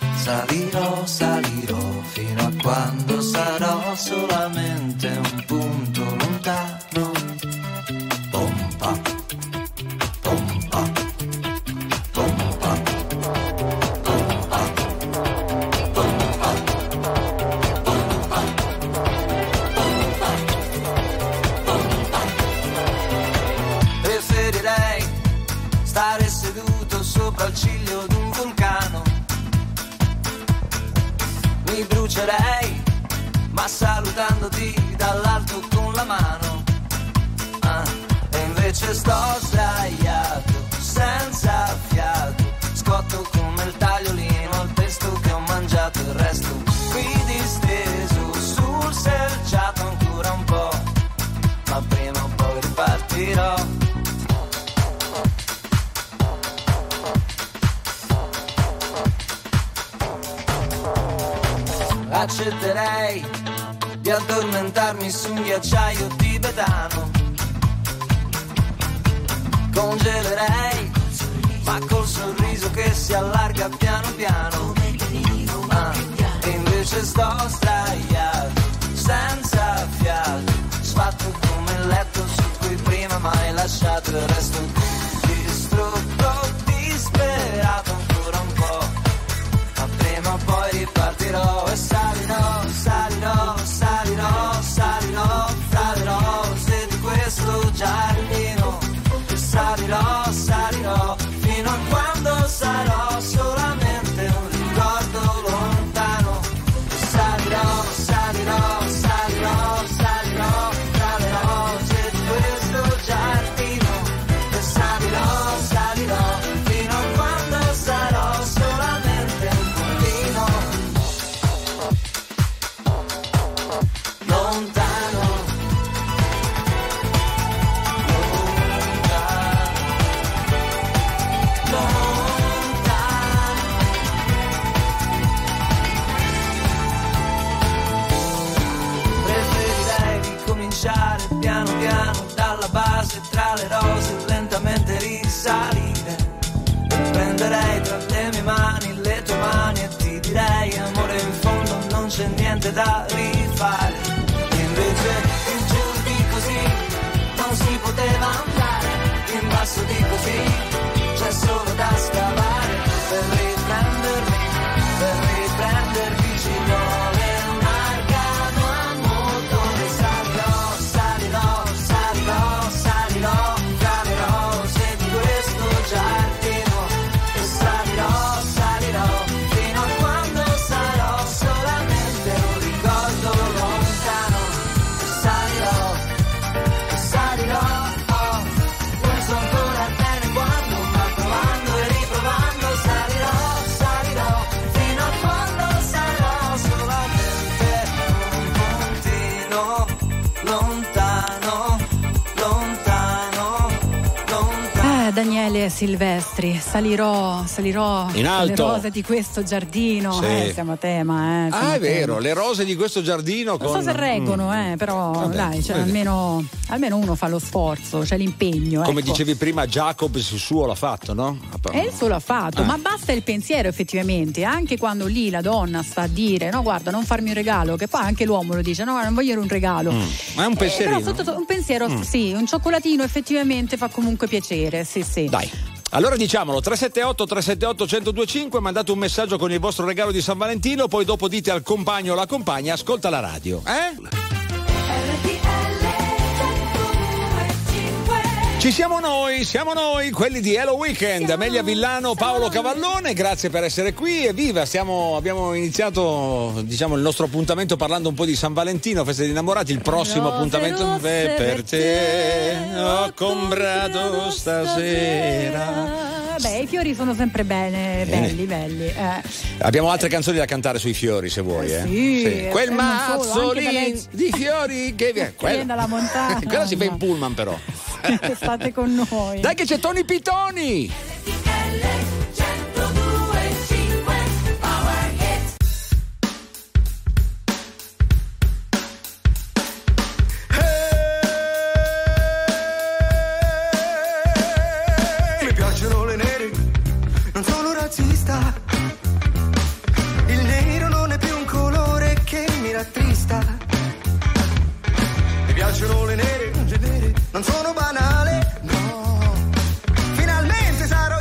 Salirò fino a quando sarò solamente un punto lontano. Pompa, pompa, pompa, pompa, pompa, pompa, pompa, pompa. ma salutandoti dall'alto con la mano. E invece sto sdraiato, senza fiato, scotto come il tagliolino al pesto che ho mangiato, il resto qui disteso sul selciato ancora un po', ma prima o poi ripartirò. Accetterei di addormentarmi su un ghiacciaio tibetano, congelerei, ma col sorriso che si allarga piano piano. E invece sto sdraiato, senza fiato, sfatto come il letto su cui prima mai lasciato, il resto distrutto, disperato ancora un po', ma prima o poi ripartirò e salirò, salirò, salirò, salirò fra le rose di questo giardino, e salirò, salirò fino a quando sarò solamente un ricordo lontano, e salirò, salirò, salirò, salirò fra le rose di questo giardino, e salirò, salirò fino a quando sarò solamente un puntino lontano, preferirei ricominciare piano piano dalla base tra le rose, lentamente risalire, e prenderei tra le mie mani le tue mani e ti direi amore, in fondo non c'è niente da rifare, e invece più giù di così non si poteva andare, in basso di così c'è solo da scavare, per riprendermi, per riprendermi ci vuole un arcano a motore, salirò, salirò, salirò, salirò tra le rose di questo giardino, e salirò, salirò fino a quando sarò solamente un ricordo lontano, e salirò, oh, non so ancora bene quando, ma provando e riprovando salirò, salirò fino a quando sarò solamente un puntino lontano, lontano, lontano. Daniele Silvestri, salirò in alto le rose di questo giardino, Sì. siamo a tema. è vero, le rose di questo giardino Non so se reggono, però Vabbè, dai, cioè, vedi. almeno uno fa lo sforzo, c'è l'impegno. come ecco. dicevi prima, Jacobs il suo l'ha fatto, no? E il suo l'ha fatto, ma basta il pensiero effettivamente, anche quando lì la donna sta a dire no guarda non farmi un regalo, che poi anche l'uomo lo dice no guarda, non voglio un regalo, Ma è un pensierino. però sotto un pensiero sì, un cioccolatino effettivamente fa comunque piacere, sì. Dai. Allora diciamolo, 378-378-1025, mandate un messaggio con il vostro regalo di San Valentino, poi dopo dite al compagno o alla compagna ascolta la radio, Ci siamo noi, quelli di Hello Weekend, Amelia Villano, Paolo Cavallone, grazie per essere qui, evviva, abbiamo iniziato il nostro appuntamento parlando un po' di San Valentino, festa degli innamorati, il prossimo appuntamento per te ho comprato stasera. Beh, i fiori sono sempre belli. Abbiamo altre canzoni da cantare sui fiori se vuoi, Sì. Quel Non solo, mazzo anche da lì lei- di fiori che viene dalla montagna. quella si fa in pullman però. State con noi. Dai che c'è Tony Pitoni. Mi piacciono le nere, non sono razzista. Il nero non è più un colore che mi rattrista. Mi piacciono le nere, non sono banale, no. Finalmente sarò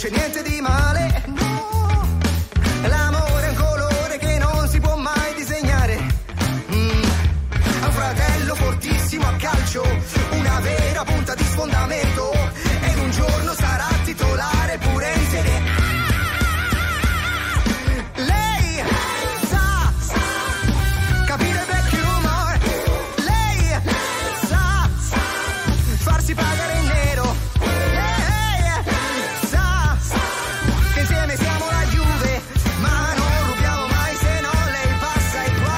c'è niente di male, no. L'amore è un colore che non si può mai disegnare. Ha un fratello fortissimo a calcio, una vera punta di sfondamento, ed un giorno sarà titolare pure in Serie A. Lei sa capire black humor, lei sa farsi pagare in nero, lei sa che insieme siamo la Juve, ma non rubiamo mai se non lei passa i guai.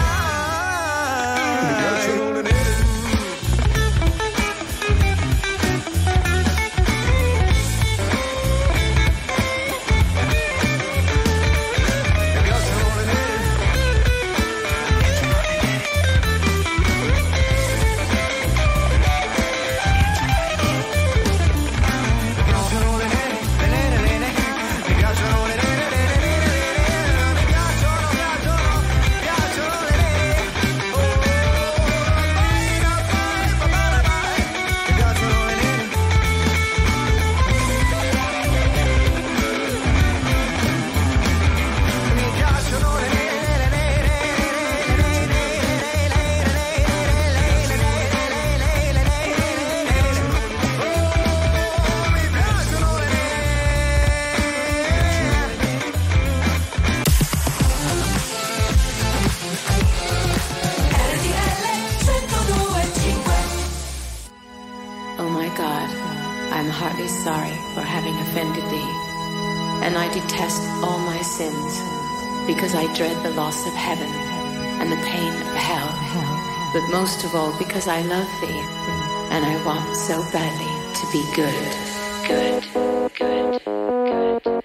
Oh my God, I'm heartily sorry for having offended thee, and I detest all my sins, because I dread the loss of heaven and the pain of hell, but most of all because I love thee, and I want so badly to be good, good, good, good.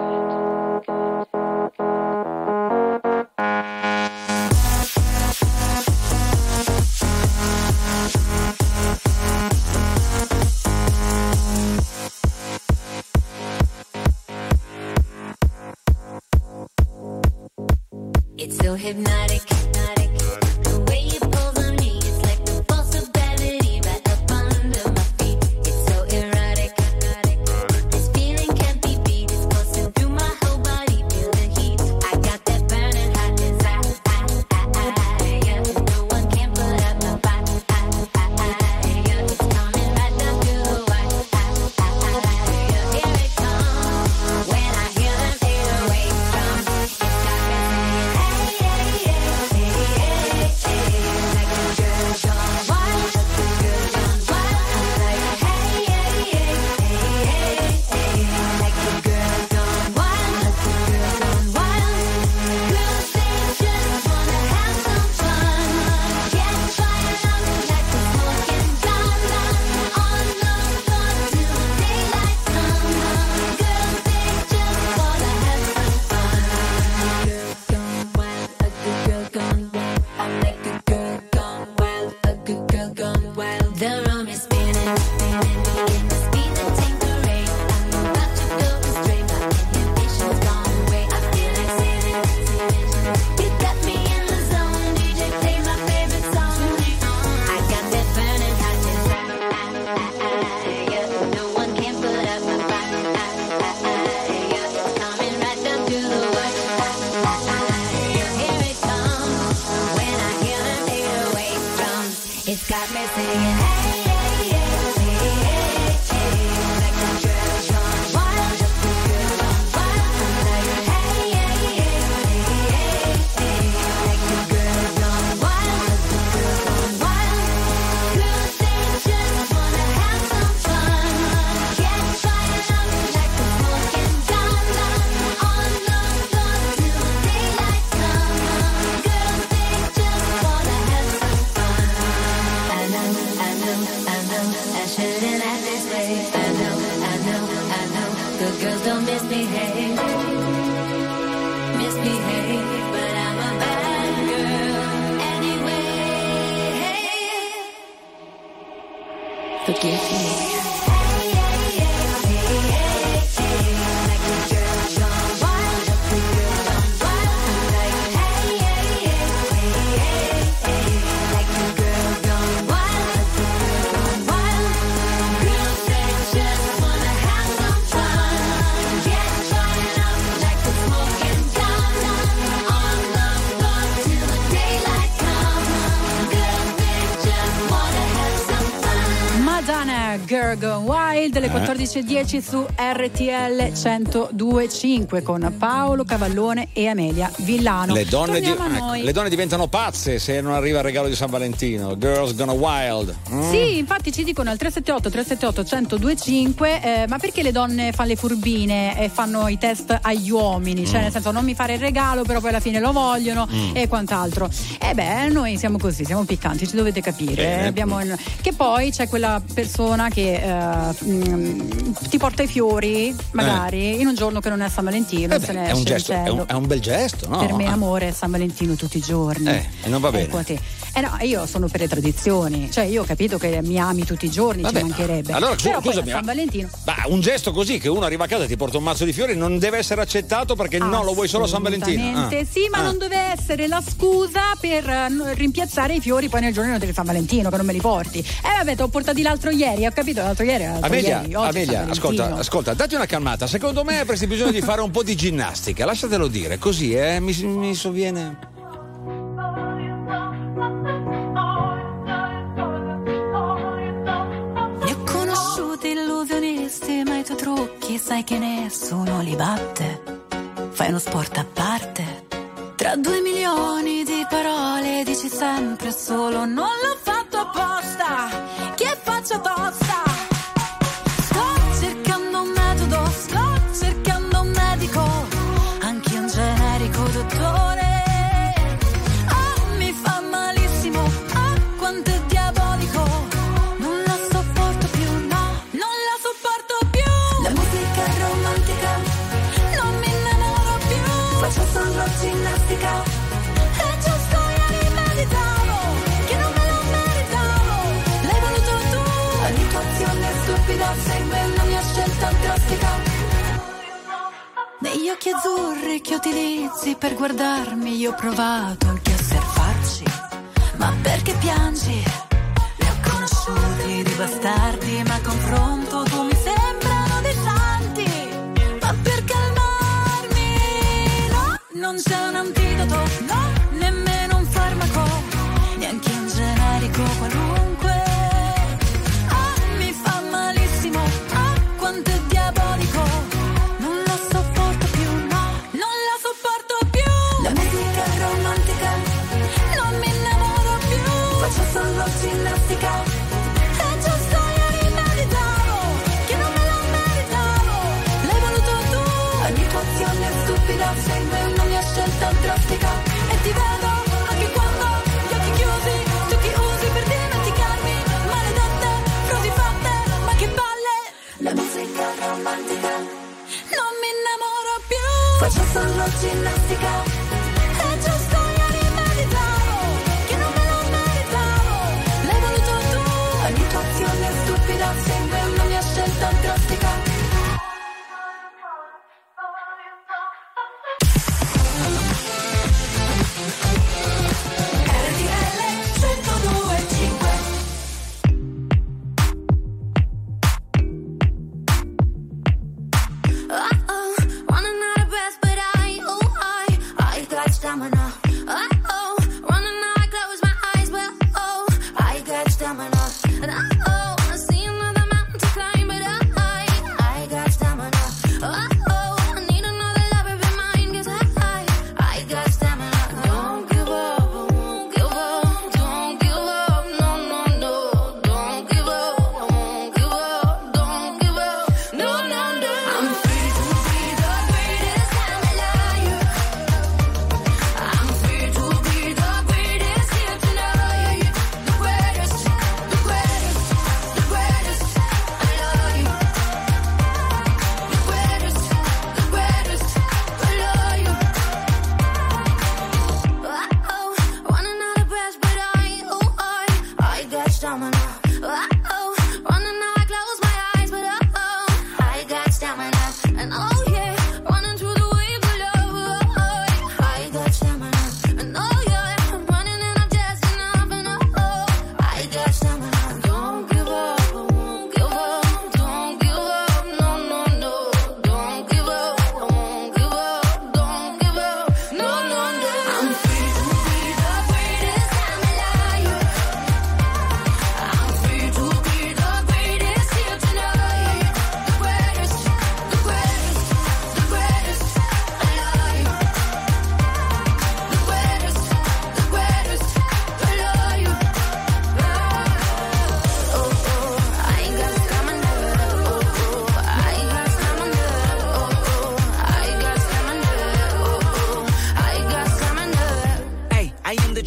It's so hypnotic, the way you pull on me. It's like the force of gravity right up under my feet. It's so erotic, this feeling can't be beat. It's coursing through my whole body, feel the heat. I got that burning hot desire, yeah. No one can put up my fire, yeah. It's coming right down to the wire, yeah. Here it comes, when I hear them 808 drums. It's got me singing, hey, hey, hey, hey, hey, hey, like a girl gone wild, just a girl gone wild. I'm like, hey, hey, hey, hey, hey, hey, like a girl gone wild, just a girl gone wild. Girls, they just wanna have some fun, get fired up like a smoking gun, on the floor till daylight comes. Girls, they just wanna have some fun. I know, I shouldn't act this way. I know, good girls don't misbehave, but I'm a bad girl anyway. Forgive me. Yeah. Girl Gone Wild, le 14:10 su RTL 102.5 con Paolo Cavallone e Amelia Villano. Le donne diventano pazze se non arriva il regalo di San Valentino. Girls Gone Wild. Sì, infatti ci dicono al 378 1025 ma perché le donne fanno le furbine e fanno i test agli uomini, cioè nel senso non mi fare il regalo però poi alla fine lo vogliono e quant'altro. Noi siamo così, siamo piccanti, ci dovete capire. Che poi c'è quella persona che ti porta i fiori magari in un giorno che non è San Valentino, se ne è un esce gesto, è un bel gesto, no? Per me amore è San Valentino tutti i giorni. E non va bene. Ecco a te. No, io sono per le tradizioni, cioè io ho capito che mi ami tutti i giorni, ci mancherebbe. Allora, però scusami, San Valentino. Un gesto così che uno arriva a casa e ti porta un mazzo di fiori non deve essere accettato perché no, lo vuoi solo a San Valentino. Sì, ma non deve essere la scusa per rimpiazzare i fiori poi nel giorno di San Valentino che non me li porti. Vabbè, te l'ho portati l'altro ieri, ho capito, l'altro ieri. Amelia, ascolta, datti una calmata. Secondo me avresti bisogno di fare un po' di ginnastica, lasciatelo dire, così mi sovviene. Ne ho conosciuti illusionisti, ma i tuoi trucchi sai che nessuno li batte. Fai uno sport a parte. Tra 2 milioni di parole dici sempre solo non l'ho fatto apposta. Che faccia tosta. Sto cercando un metodo, sto cercando un medico, anche un generico dottore. Mi fa malissimo, quanto è diabolico. Non la sopporto più, no, non la sopporto più. La musica è romantica, non mi innamoro più. Faccio solo ginnastica e giusto ieri meditavo che non me lo meritavo. L'hai voluto tu, abituazione stupida, segue una mia scelta drastica. Negli occhi azzurri che utilizzi per guardarmi io ho provato anche a osservarci. Ma perché piangi? Ne ho conosciuti di bastardi, ma a confronto tu mi sembrano dei santi. Ma per calmarmi, no, non c'è un antidoto, no, nemmeno un farmaco, neanche un generico qualunque. Mi fa malissimo, quanto è diabolico. Non la sopporto più, no, non la sopporto più. La musica è romantica, non mi innamoro più. Faccio solo ginnastica e giusto ieri meditavo che non me lo meritavo. L'hai voluto tu, abituazione stupida, segue una mia scelta drastica. E ti vedo anche quando gli occhi chiusi, tu chi usi per dimenticarmi. Maledette, frodi fatte, ma che palle. La musica è romantica, non mi innamoro più. Faccio solo ginnastica e giusto ieri meditavo che non me lo meritavo. L'hai voluto tu, abituazione stupida, segue una mia scelta drastica. RTL 102.5. Running out of breath, but I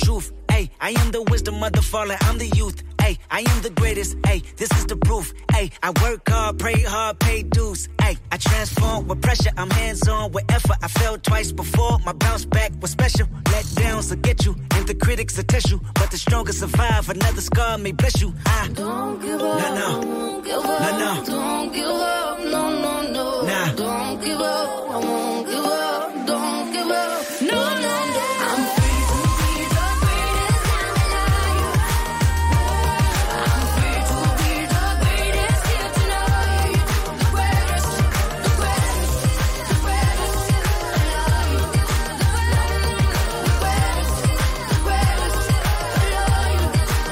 truth. Ay, I am the wisdom of the fallen, I'm the youth. Ay, I am the greatest. Ay, this is the proof. Ay, I work hard, pray hard, pay dues. Ay, I transform with pressure, I'm hands-on with effort. I fell twice before, my bounce back was special. Let downs will get you, and the critics will test you. But the strongest survive, another scar may bless you. I don't give up, don't give up, don't give up, no, no, no. Nah. Don't give up, I won't give up, don't give up, no, no, no. I'm free to be the greatest I'm alive. I'm free to be the greatest here tonight. The greatest, the greatest, the greatest alive. The greatest, the greatest alive.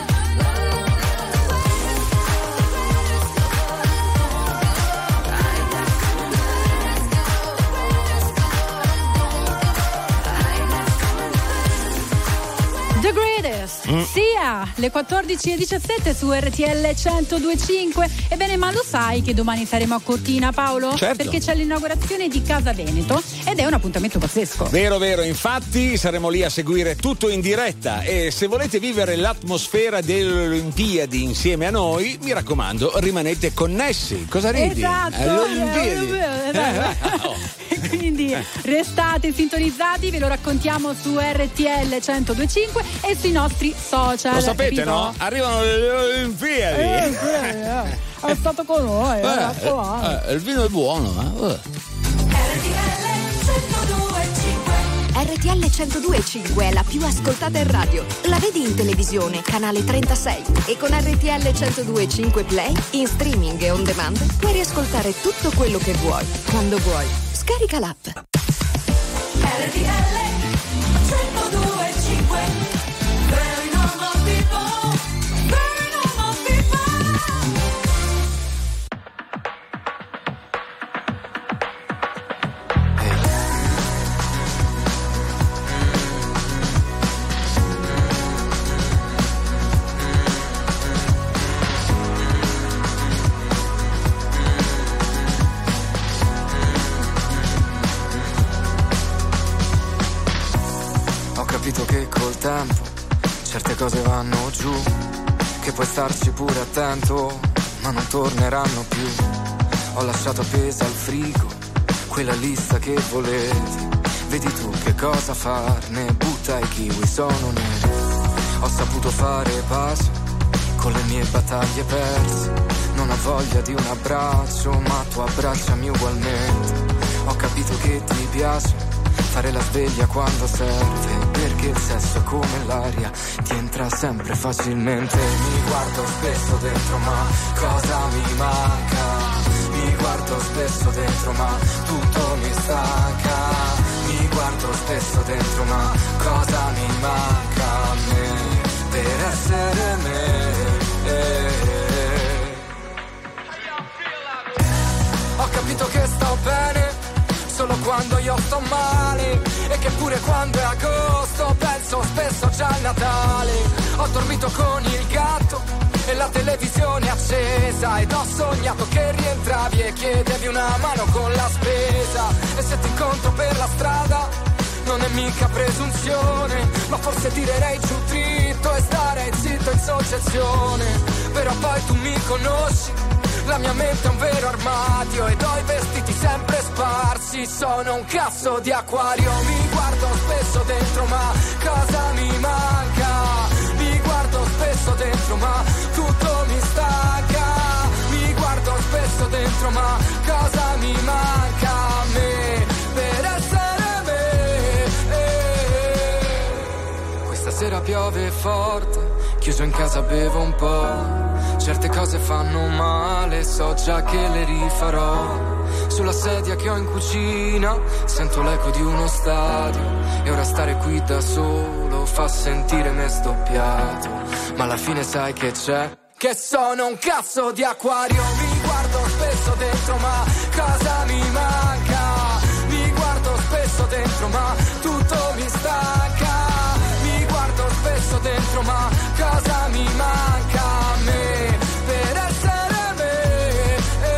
The Greatest, sia le 14:17 su RTL 102.5. Ebbene, ma lo sai che domani saremo a Cortina, Paolo? Certo. Perché c'è l'inaugurazione di Casa Veneto ed è un appuntamento pazzesco. Vero, vero, infatti saremo lì a seguire tutto in diretta e se volete vivere l'atmosfera delle Olimpiadi insieme a noi, mi raccomando, rimanete connessi. Cosa ridi? Esatto, Alle Olimpiadi. esatto. Quindi restate sintonizzati, ve lo raccontiamo su RTL 102.5 e sui nostri social. Lo sapete, capito? no? Arrivano le Olimpiadi. È stato con noi. Il vino è buono, RTL 102.5 è la più ascoltata in radio. La vedi in televisione, canale 36. E con RTL 102.5 Play, in streaming e on demand, puoi riascoltare tutto quello che vuoi, quando vuoi. Scarica l'app. RTL 102.5. Very normal people, very normal people. Che col tempo certe cose vanno giù, che puoi starci pure attento, ma non torneranno più. Ho lasciato appesa al frigo quella lista che volevi, vedi tu che cosa farne, butta i kiwi, sono neri. Ho saputo fare pace con le mie battaglie perse, non ho voglia di un abbraccio, ma tu abbracciami ugualmente. Ho capito che ti piace fare la sveglia quando serve, perché il sesso è come l'aria, ti entra sempre facilmente. Mi guardo spesso dentro, ma cosa mi manca? Mi guardo spesso dentro, ma tutto mi stanca. Mi guardo spesso dentro, ma cosa mi manca a me per essere me? Ho capito che sto bene solo quando io sto male, e che pure quando è agosto penso spesso già al Natale. Ho dormito con il gatto e la televisione accesa, ed ho sognato che rientravi e chiedevi una mano con la spesa. E se ti incontro per la strada non è mica presunzione, ma forse tirerei giù dritto e starei zitto in soggezione. Però poi tu mi conosci, la mia mente è un vero armadio ed ho i vestiti sempre sparsi, sono un cazzo di acquario. Mi guardo spesso dentro, ma cosa mi manca? Mi guardo spesso dentro, ma tutto mi stanca. Mi guardo spesso dentro, ma cosa mi manca a me per essere me? Questa sera piove forte, chiuso in casa bevo un po'. Certe cose fanno male, so già che le rifarò. Sulla sedia che ho in cucina sento l'eco di uno stadio, e ora stare qui da solo fa sentire me sdoppiato. Ma alla fine sai che c'è? Che sono un cazzo di acquario. Mi guardo spesso dentro, ma cosa mi manca? Mi guardo spesso dentro, ma tutto mi stanca. Mi guardo spesso dentro, ma cosa mi manca a me per essere me?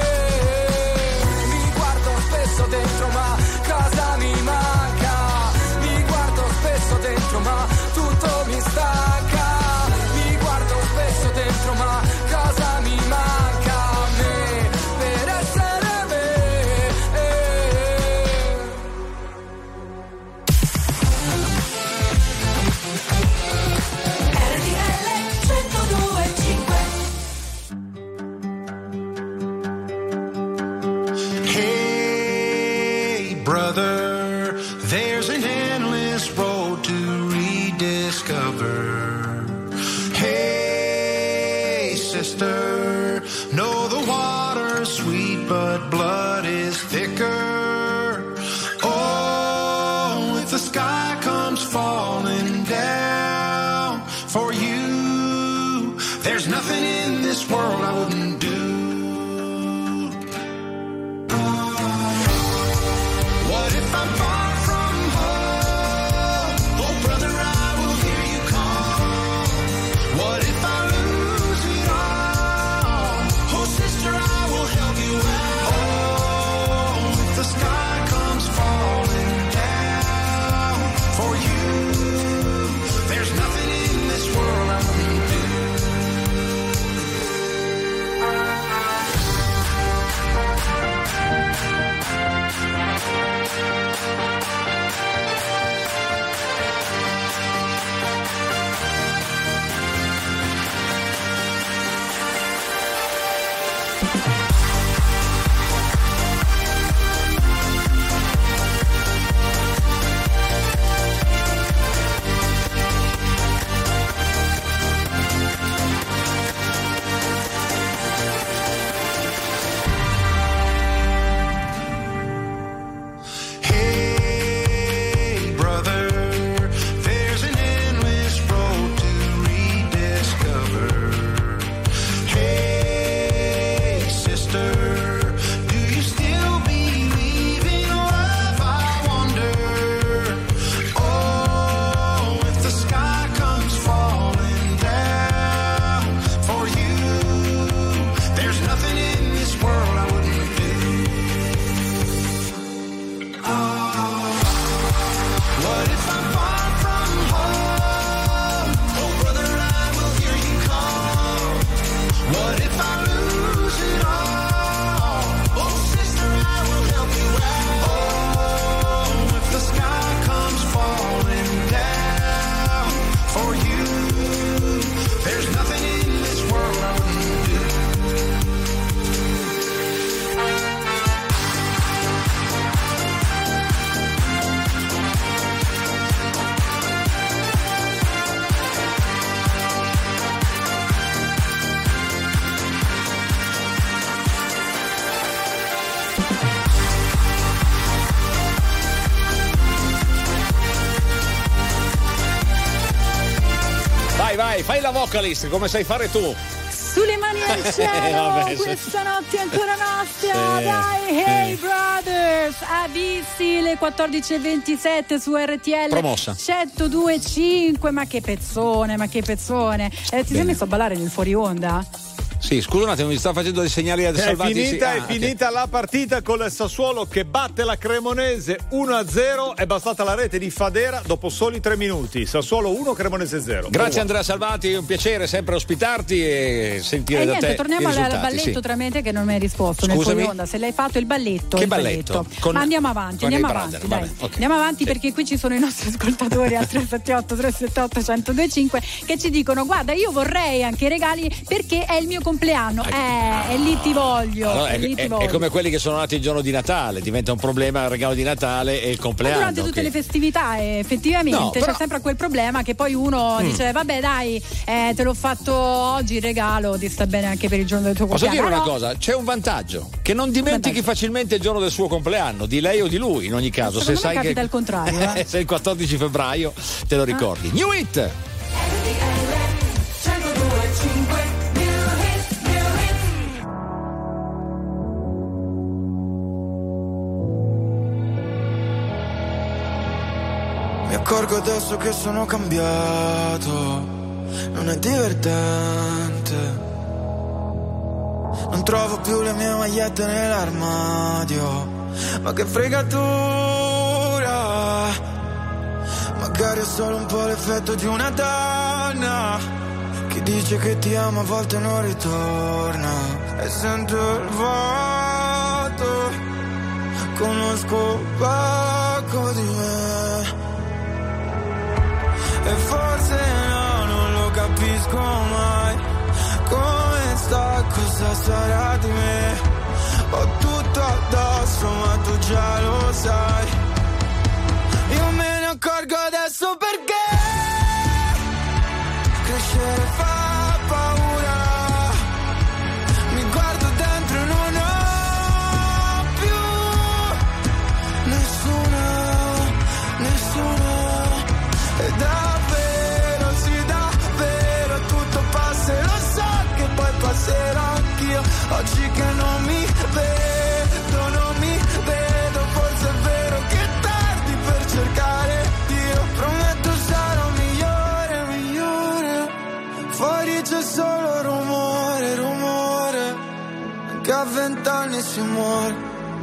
Mi guardo spesso dentro, ma cosa mi manca? Mi guardo spesso dentro, ma tutto mi stanca. rediscover. Hey, sister, know the water's sweet, but blood is thicker. Oh, if the sky comes falling down for you, there's nothing in this world I wouldn't do. What if I'm far from home? Oh, brother, I will hear you call. What if I lose it all? Oh, sister, I will help you out. Oh, if the sky comes falling down for you, there's nothing in this world I wouldn't do. Hey, brother, there's an endless road to rediscover. Hey, sister, do you still believe in love? I wonder. Oh, if the sky comes falling down for you, there's nothing in this world I wouldn't do. What if I'm far from home? Oh, brother, I will hear you call. What if I lose it all? Oh, sister, I will help you out. Oh, if the sky comes falling down for you, there's nothing in this world I wouldn't do. Vai, fai la vocalist come sai fare tu. Sulle mani al cielo, Vabbè, questa notte è ancora nostra, Sì. dai, Hey Brothers, avvisti le 14:27 su RTL Promossa. 102.5, ma che pezzone. Ti sei messo a ballare nel fuori onda? Sì, scusa un attimo, mi sta facendo dei segnali ad salvati. È finita la partita con il Sassuolo che batte la Cremonese 1-0. È bastata la rete di Fadera dopo soli 3 minuti. Sassuolo 1, Cremonese 0. Grazie Andrea Salvati, è un piacere sempre ospitarti e sentire da niente, te torniamo i al risultati, balletto sì. tra me e te che non mi hai risposto nel Scusami? fuori onda. Se l'hai fatto il balletto. Che il balletto? Con- Ma andiamo avanti, con i andiamo brother, avanti, vabbè, dai. ok. Andiamo avanti perché qui ci sono i nostri ascoltatori al 378 1025 che ci dicono: guarda, io vorrei anche i regali perché è il mio compleanno. E lì ti voglio. Allora, e lì ti voglio. è come quelli che sono nati il giorno di Natale, diventa un problema il regalo di Natale e il Ma compleanno. durante tutte le festività effettivamente No, però- c'è sempre quel problema che poi uno dice vabbè dai, te l'ho fatto oggi il regalo, ti sta bene anche per il giorno del tuo Posso compleanno. dire una No? cosa? C'è un vantaggio, che non dimentichi facilmente il giorno del suo compleanno, di lei o di lui in ogni caso. Secondo Se me sai capita che il contrario, eh. se il 14 febbraio te lo ricordi. New Hit! Mi accorgo adesso che sono cambiato, non è divertente. Non trovo più le mie magliette nell'armadio, ma che fregatura. Magari è solo un po' l'effetto di una donna che dice che ti ama, a volte non ritorna. E sento il vuoto, conosco poco di me. E forse no, non lo capisco mai. Come sta, cosa sarà di me? Ho tutto addosso ma tu già lo sai. Io me ne accorgo adesso perché fuori c'è solo rumore, rumore, che a 20 anni si muore.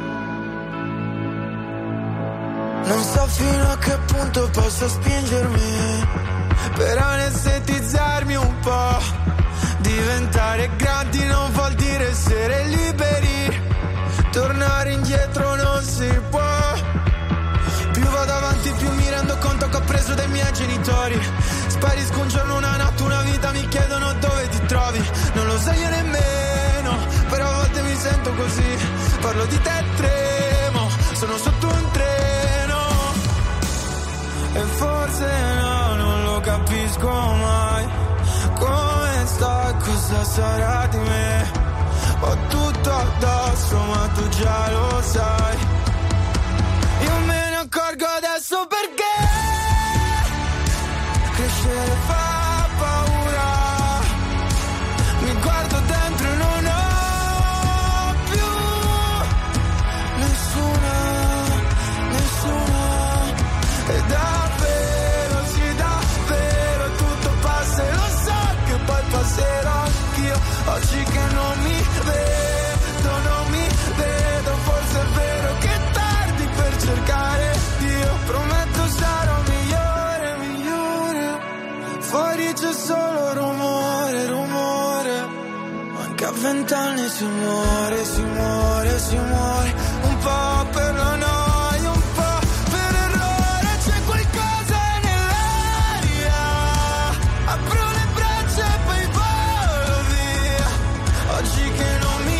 Non so fino a che punto posso spingermi per anestetizzarmi un po'. Diventare grandi non vuol dire essere liberi, tornare indietro non si può. Più vado avanti più mi rendo conto che ho preso dai miei genitori. Sparisco un giorno, una notte, una vita, mi chiedono dove ti trovi. Non lo so io nemmeno, però a volte mi sento così. Parlo di te e tremo, sono sotto un treno. E forse no, non lo capisco mai. Come stai, cosa sarà di me? Ho tutto addosso ma tu già lo sai. Io me ne accorgo adesso perché crescere fa paura. Mi guardo dentro e non ho più nessuna. E davvero, sì davvero, tutto passa e lo so che poi passerò anch'io. Oggi che non mi vedo, forse è vero che è tardi per cercare Dio. Prometto sarò migliore, migliore. Fuori c'è solo rumore, rumore. Anche a 20 anni si muore, si muore, si muore. Un po' per la noia, un po' per errore. C'è qualcosa nell'aria. Apro le braccia e poi volo via. Oggi che non mi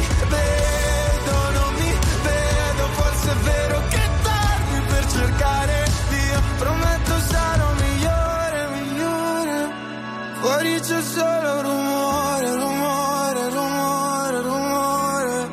vedo, forse è vero che è tardi per cercare Dio. Prometto sarò migliore, migliore. Fuori c'è solo rumore, rumore, rumore, rumore.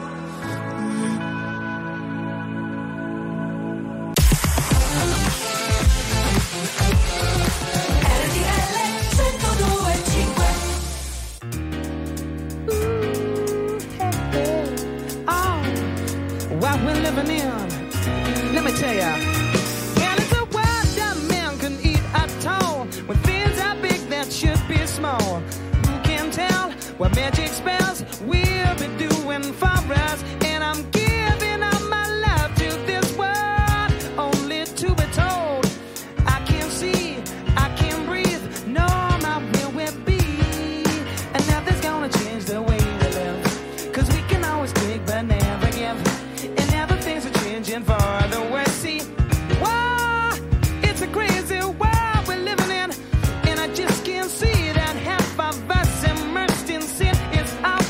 What we're living in, let me tell ya. Well, it's a world that man can eat at all. When things are big that should be small. Who can tell what magic spells we'll be doing for us? And I'm giving all my love to this world, only to be told I can't see, I can't breathe, no, not where we'll be. And nothing's gonna change the way we live, 'cause we can always take but never give. And now the things are changing for the worse. See, wow, it's a crazy world we're living in, and I just can't see that half of us immersed in sin is out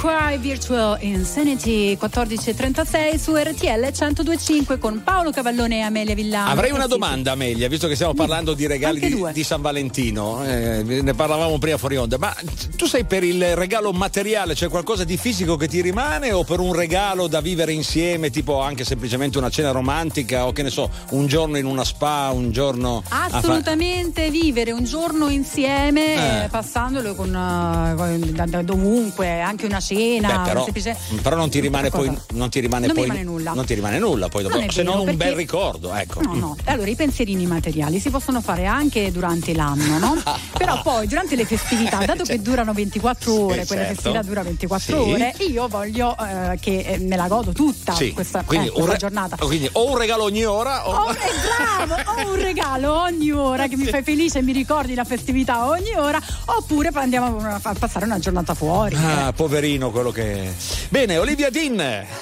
Cry Virtual Insanity, 14.36 su RTL 102.5 con Paolo Cavallone e Amelia Villano. Avrei una domanda, Amelia, visto che stiamo parlando di regali di San Valentino, ne parlavamo prima fuori onda, ma tu sei per il regalo materiale, cioè qualcosa di fisico che ti rimane, o per un regalo da vivere insieme, tipo anche semplicemente una cena romantica o che ne so, un giorno in una spa, un giorno... Assolutamente vivere un giorno insieme, passandolo con da dovunque, anche una cena. Beh, però non ti rimane poi nulla. Non ti rimane nulla poi dopo, se non un bel ricordo, ecco. No. Allora i pensierini materiali si possono fare anche durante l'anno, no? Però poi durante le festività, dato che durano 24 ore, quella festività dura 24 ore, io voglio che me la godo tutta questa giornata. Quindi o un regalo ogni ora o un regalo ogni ora che mi fai felice e mi ricordi la festività ogni ora, oppure andiamo a passare una giornata fuori. Poverino quello che... Bene, Olivia Dean.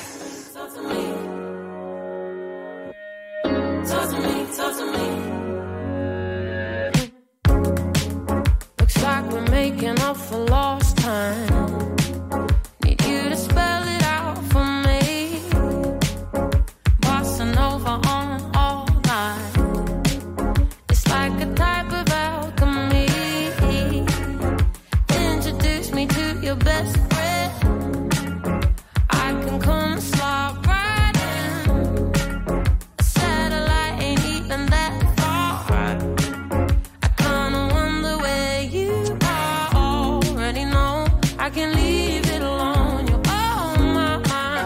Looks like we're making up for lost time. Need you to spell it out for me. Bossa Nova on all night. It's like a type of alchemy. Introduce me to your best friend. I can come and slide right in. A satellite ain't even that far. I kinda wonder where you are. Already know I can leave it alone. You're on my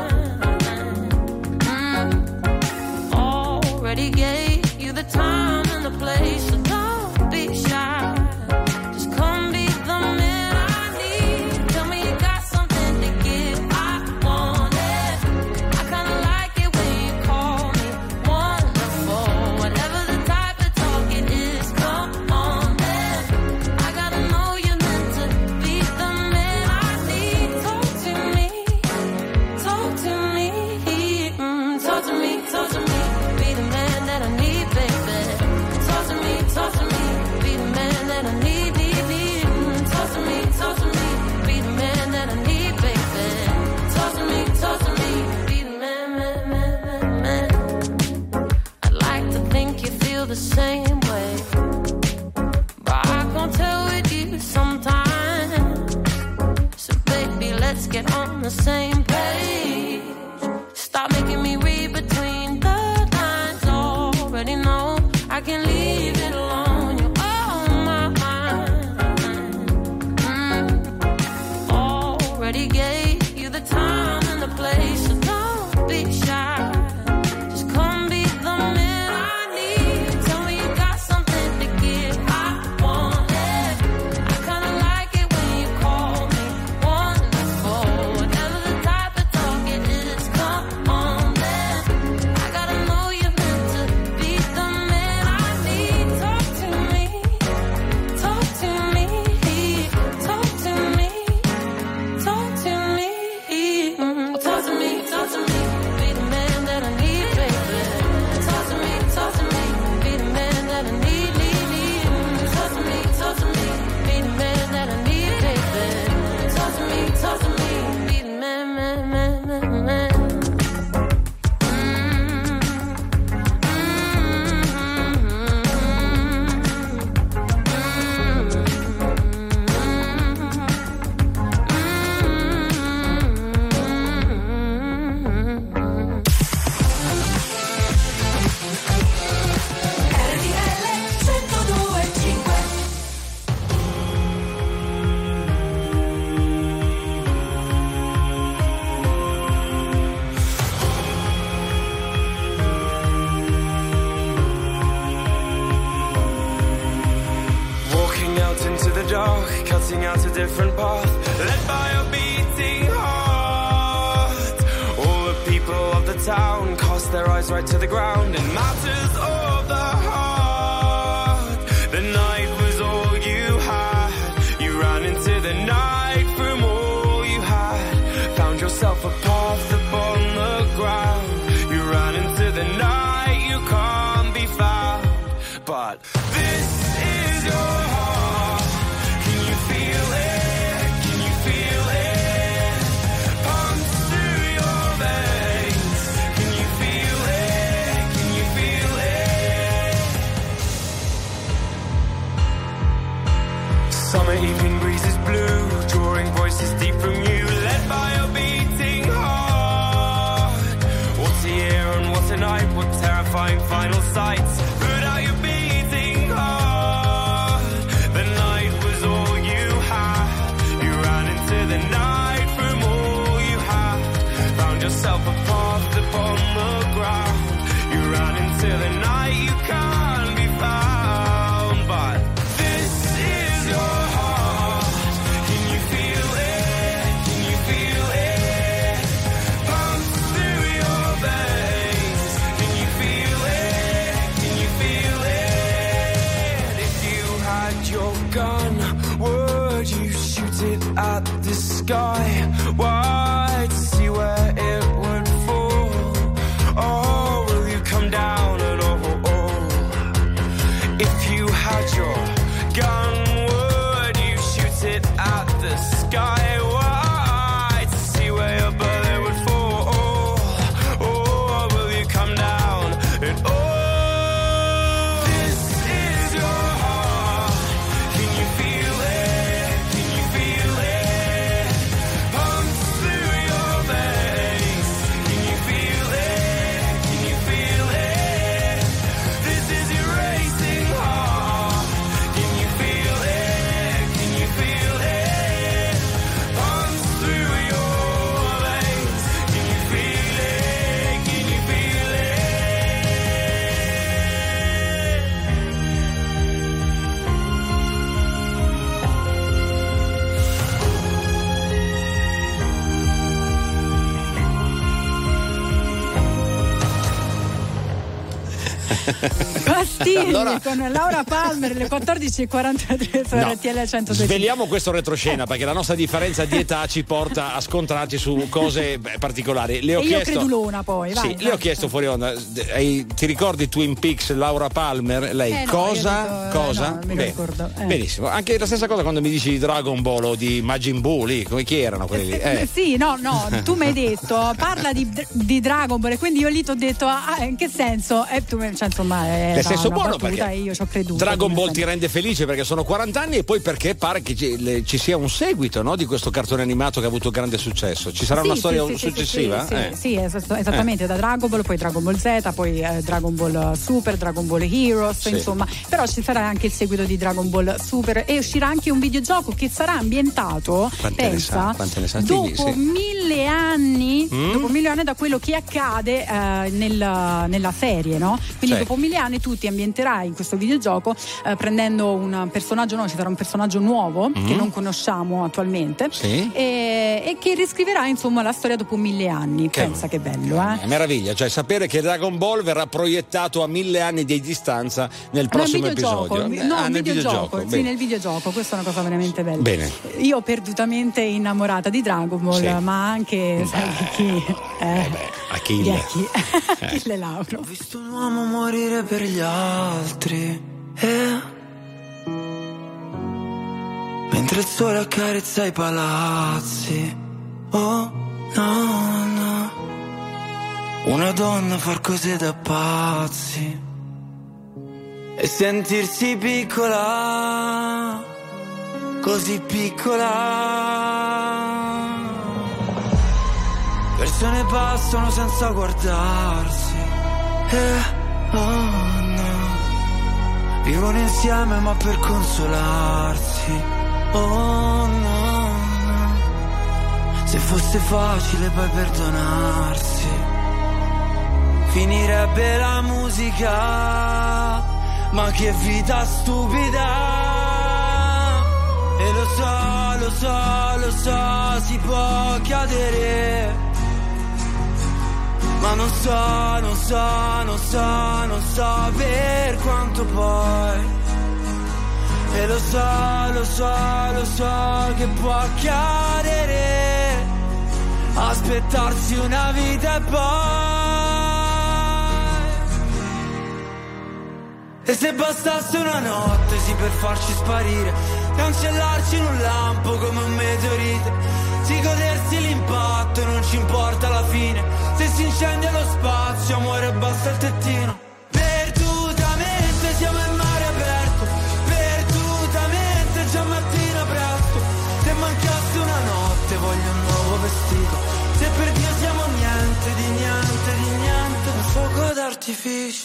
mind. Already gave you the time and the place, so don't be shy. Just come be the man I need. Tell me you got something to give. I want it. I kinda like it when you call me wonderful. Whatever the type of talk it is, come on then. I gotta know you're meant to be the man I need. Talk to me, talk to me, talk to me, talk to me. Be the man that I need, baby. Talk to me, be the man that I need. Talk to me, be the man that I need, baby. Talk to me, be the man. I'd like to think you feel the same way, but I can't tell with you sometimes. So baby, let's get on the same page. Stop making me read between the lines. Already know I can leave it alone. You're on my mind. Already gave you the time and the place, so don't be shy. Just come be the man I need. Tell me you got something to give. I want it. I kinda like it when you call me wonderful. Whatever the type of talk it is, come on then. I gotta know you're meant to be the man I need. Talk to me, talk to me, talk to me, talk to me, talk to me, talk to me. Be the man that I need, baby. Talk to me, be the man that I need, Talk to me, be the man that I need, baby. Talk to me, be the man. Walking out into the dark, cutting out a different path, led by a beating heart. All the people of the town cast their eyes right to the ground in matters of the heart. The night was all you had. You ran into the night from all you had. Found yourself a path upon the ground. You ran into the night, you can't be found. But this is your heart. Can you feel it? Can you feel it? night, what terrifying final sights. Put out your beating heart. The night was all you had. You ran into the night from all you had. Found yourself a path upon the ground. You ran into the night, you can't be found. But this is your heart. Can you feel it? Can you feel it? Pumps through your veins. Can you feel it? Can you feel it? If you had your gun, would you shoot it at the sky? Why? To see where it would fall. Or will you come down at all? If you had your gun, would you shoot it at the sky? Why? To see where your bullet would fall. Or will you come down at all? This is your heart. Can you feel it? Can you feel it? Pumps through your veins. Can you feel it? Can you feel it? This is your racing heart. Can you feel it? Can you feel it? Pumps through your veins. Can you feel it? Can you feel it? Bastini Allora- con Laura Palmer, le 14.43 su No. RTL 102. Sveliamo questo retroscena perché la nostra differenza di età ci porta a scontrarci su cose particolari. Le ho E io chiesto, credulona poi, vai. sì, le ho chiesto fuori onda. Ti ricordi Twin Peaks, Laura Palmer? Lei No, cosa? io dico, cosa? no, me lo Bene. ricordo. Benissimo. Anche la stessa cosa quando mi dici di Dragon Ball o di Majin Buu, lì, come chi erano quelli lì? Sì, no, tu mi hai detto parla di Dragon Ball e quindi io lì ti ho detto in che senso? E tu cioè, insomma Nel senso una buono, battuta perché e io ci ho creduto. Dragon Ball ti rende felice perché sono 40 anni e poi perché pare che ci sia un seguito, no, di questo cartone animato che ha avuto grande successo. Ci sarà una storia successiva? Sì, esattamente, da Dragon Ball, poi Dragon Ball Z, poi Dragon Ball Super, Dragon Ball Heroes, Sì. insomma, però ci sarà anche il seguito di Dragon Ball Super e uscirà anche un videogioco che sarà ambientato, Quante ne sa? dopo Sì. 1000 anni, dopo 1000 anni da quello che accade nella serie, no? Quindi Sì. dopo 1000 anni tu ti ambienterai in questo videogioco prendendo un personaggio nuovo, ci sarà un personaggio nuovo che non conosciamo attualmente Sì. e che riscriverà insomma la storia dopo 1000 anni. Pensa che bello, È meraviglia, cioè sapere che Dragon Ball verrà proiettato a 1000 anni di distanza nel prossimo episodio. Nel videogioco, sì, Bene. nel videogioco, questa è una cosa veramente bella. Bene. Io perdutamente innamorata di Dragon Ball, Sì. ma anche sai chi? Achille. Achille Lauro. Ho visto un uomo morire per gli altri mentre il sole accarezza i palazzi. Oh no, no. Una donna far cose da pazzi e sentirsi piccola, così piccola. Persone passano senza guardarsi. Oh no. Vivono insieme ma per consolarsi. Oh no, no. Se fosse facile poi perdonarsi, finirebbe la musica. Ma che vita stupida. E lo so, si può cadere, ma non so per quanto poi. E lo so che può accadere, aspettarsi una vita e poi. E se bastasse una notte sì per farci sparire, cancellarci in un lampo come un meteorite, sì godersi l'impatto, non ci importa la fine. Se si incendia lo spazio, amore, basta il tettino. Perdutamente siamo in mare aperto, perdutamente già mattina presto. Se mancasse una notte voglio un nuovo vestito, se per Dio siamo niente, di niente, un fuoco da d'artificio.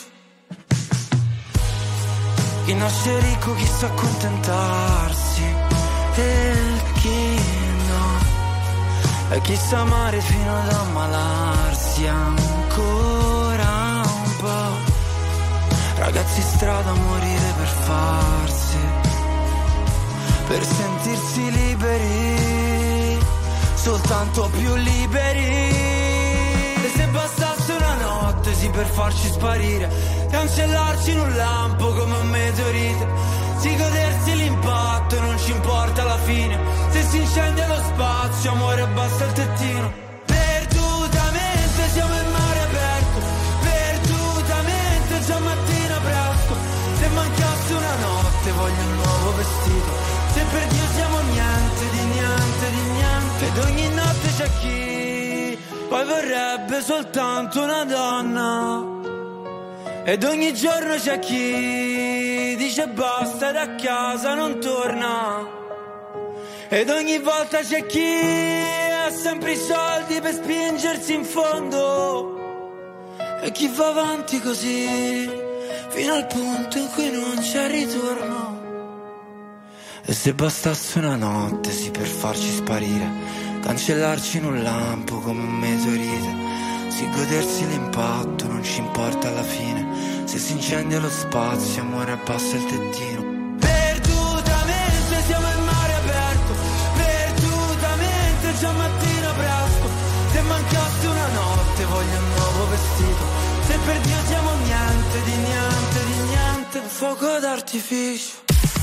Chi nasce ricco, chi sa accontentarsi e chi no, e chi sa amare fino ad ammalarsi ancora un po'. Ragazzi strada a morire per farsi, per sentirsi liberi, soltanto più liberi. E se bastasse una notte sì per farci sparire, cancellarci in un lampo come un meteorite, sì godersi l'impatto e non ci importa alla fine, se si incendia lo spazio amore basta il tettino. Perdutamente siamo in mare aperto, perdutamente già mattina presto. Se mancasse una notte voglio un nuovo vestito, se per Dio siamo niente di niente di niente. Ed ogni notte c'è chi poi vorrebbe soltanto una donna, ed ogni giorno c'è chi dice basta ed a casa non torna, ed ogni volta c'è chi ha sempre i soldi per spingersi in fondo, e chi va avanti così fino al punto in cui non c'è ritorno. E se bastasse una notte sì per farci sparire, cancellarci in un lampo come un meteorite, sì godersi l'impatto non ci importa alla fine, se si incendia lo spazio amore abbassa il tettino. Perdutamente siamo in mare aperto, perdutamente già mattina presto. Se mancasse una notte voglio un nuovo vestito, se per Dio siamo niente di niente di niente. Un fuoco d'artificio.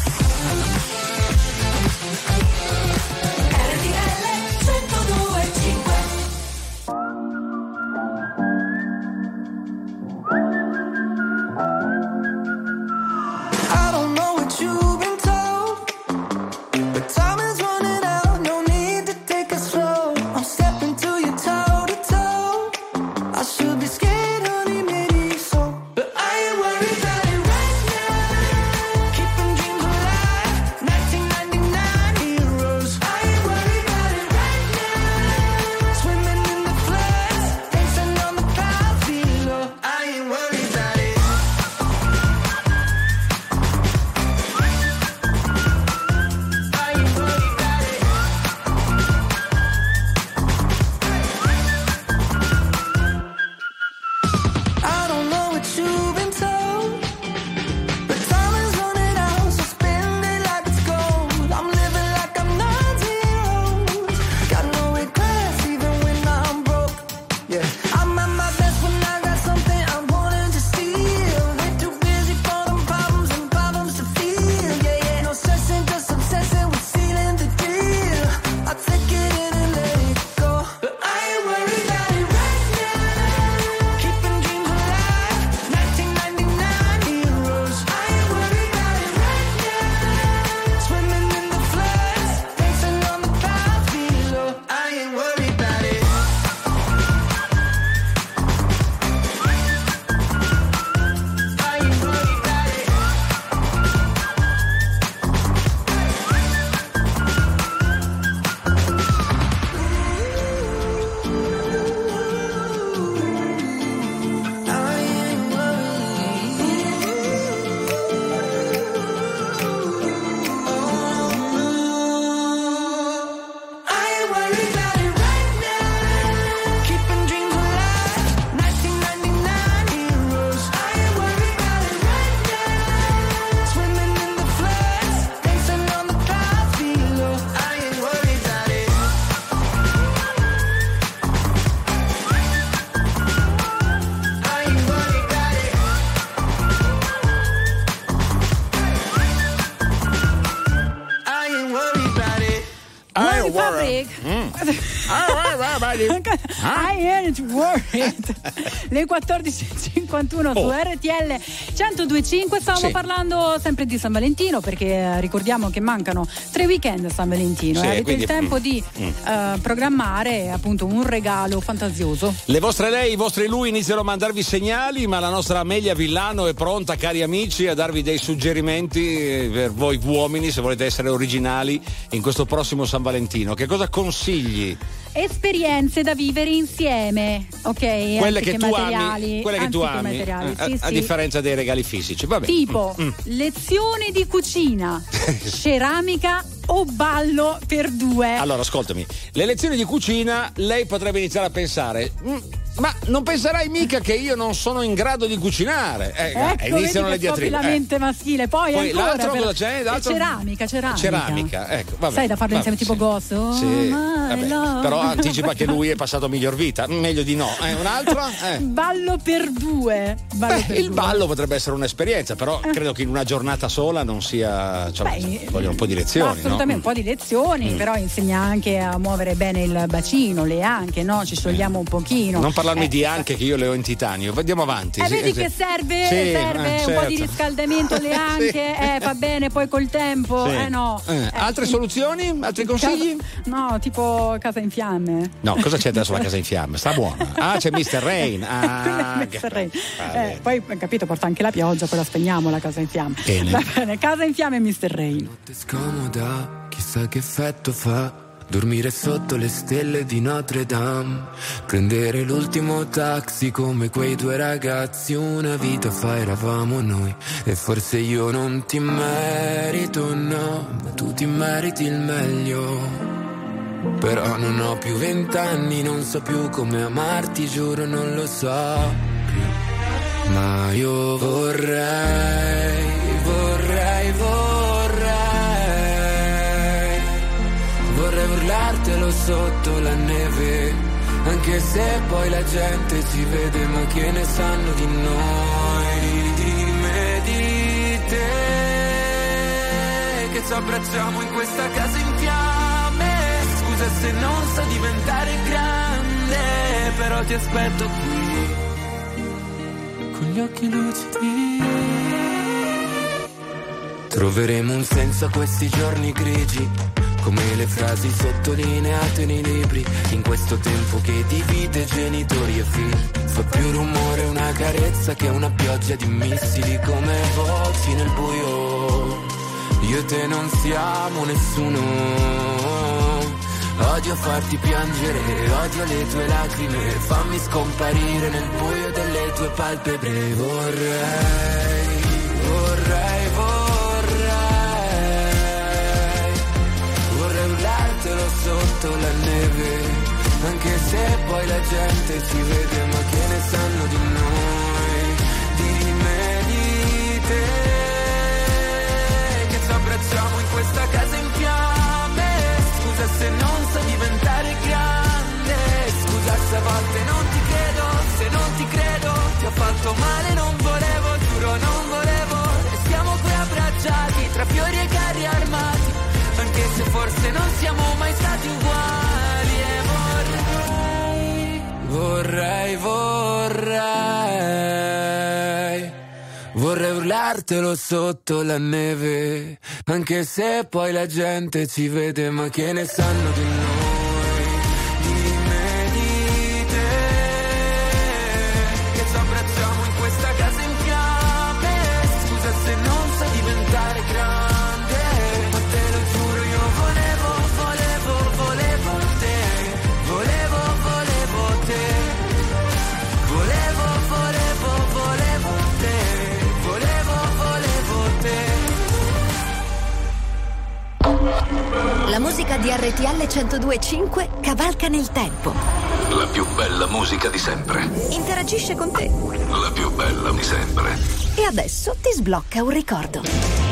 I don't know what you've been told, but time is running out, no need to take it slow. I'm stepping to you toe to toe, I should be scared, honey, maybe so, but I ain't worried about it right now. Keeping dreams alive, 1999 heroes. I ain't worried about it right now. Swimming in the floods, dancing on the clouds below. I ain't worried about it. I don't know what you've been told, but time is running out, so spend it like it's gold. I'm living like I'm 19 got no regrets even when I'm broke. Yeah, I'm at my best when I got something I'm wanting to steal. Way too busy for them problems and problems to feel. Yeah, yeah, no stressing, just obsessing with sealing the deal. I take it in and let it go, but I ain't worried about it right now. Keeping dreams alive, 1999 heroes. I ain't worried about it right now. Swimming in the floods, dancing on the clouds below. I ain't worried about it. I ain't worried about it. I ain't worried about it right now. Keeping dreams alive, 1999 heroes. I ain't worried about it right now. Swimming in the floods, dancing on the clouds below. I ain't worried about it. I ain't worried about it. I ain't worried about it. Worry Fabric. I ain't worried. Le 14.51 su RTL 102.5. Stavamo parlando sempre di San Valentino, perché ricordiamo che mancano 3 weekend a San Valentino. Sì, Avete quindi, il tempo di programmare appunto un regalo fantasioso. Le vostre lei, i vostri lui iniziano a mandarvi segnali, ma la nostra Amelia Villano è pronta, cari amici, a darvi dei suggerimenti per voi uomini, se volete essere originali in questo prossimo San Valentino. Che cosa consigli? esperienze da vivere insieme, ok? Quelle che tu materiali, ami, quelle che tu ami, materiali, sì, a sì. differenza dei regali fisici. Vabbè. Tipo lezioni di cucina, ceramica o ballo per due. Allora, ascoltami, le lezioni di cucina lei potrebbe iniziare a pensare. Ma non penserai mica che io non sono in grado di cucinare. Ecco, Iniziano le vedi che diatribe. la mente maschile. Poi ancora l'altro cosa c'è? L'altro? Ceramica. Ecco, vabbè. Sai da farlo insieme tipo Ghost? Oh, Sì, my love. però anticipa che lui è passato miglior vita. Meglio di no. Un altro? Ballo per due. Il ballo potrebbe essere un'esperienza, però credo che in una giornata sola non sia. Vogliono un po' di lezioni. Assolutamente, no? un po' di lezioni, però insegna anche a muovere bene il bacino, le anche, no? Ci sciogliamo un pochino. Non parlarmi di anche che io le ho in titanio. Andiamo avanti. Vedi che serve un po' di riscaldamento alle anche, fa bene poi col tempo. Sì. No. Altre soluzioni? Altri consigli? No, tipo casa in fiamme. No, cosa c'è adesso la casa in fiamme? Sta buona. Ah, c'è Mr. Rain. Mr. Rain. Poi capito, porta anche la pioggia, poi la spegniamo la casa in fiamme. Bene. Va bene, casa in fiamme e Mr. Rain. Notte scomoda, chissà che effetto fa. Dormire sotto le stelle di Notre Dame, prendere l'ultimo taxi come quei due ragazzi. Una vita fa eravamo noi, e forse io non ti merito, no, ma tu ti meriti il meglio. Però non ho più 20 anni, non so più come amarti, giuro non lo so più. Ma io vorrei urlartelo sotto la neve, anche se poi la gente ci vede, ma che ne sanno di noi, di me, di te, che ci abbracciamo in questa casa in fiamme. Scusa se non so diventare grande, però ti aspetto qui, con gli occhi lucidi. Troveremo un senso a questi giorni grigi, come le frasi sottolineate nei libri, in questo tempo che divide genitori e figli. Fa più rumore una carezza che una pioggia di missili, come voci nel buio. Io e te non siamo nessuno. Odio farti piangere, odio le tue lacrime, fammi scomparire nel buio delle tue palpebre. Vorrei urlartelo sotto la neve, anche se poi la gente ci vede, ma che ne sanno di noi, di me, di te, che ci abbracciamo in questa casa in fiamme. Scusa se non so diventare grande, scusa se a volte non ti credo, se non ti credo, ti ho fatto male, non volevo, giuro non volevo, e stiamo qui abbracciati tra fiori e carri armati, anche se forse non siamo mai stati uguali. E vorrei urlartelo sotto la neve, anche se poi la gente ci vede, ma che ne sanno di noi, di me, di te, che ci abbracciamo in questa casa in fiamme. Scusa se non so diventare grande, ma te lo giuro io volevo te, volevo te, volevo te, volevo te. La musica di RTL 102.5 cavalca nel tempo. La più bella musica di sempre. Interagisce con te. La più bella di sempre. E adesso ti sblocca un ricordo.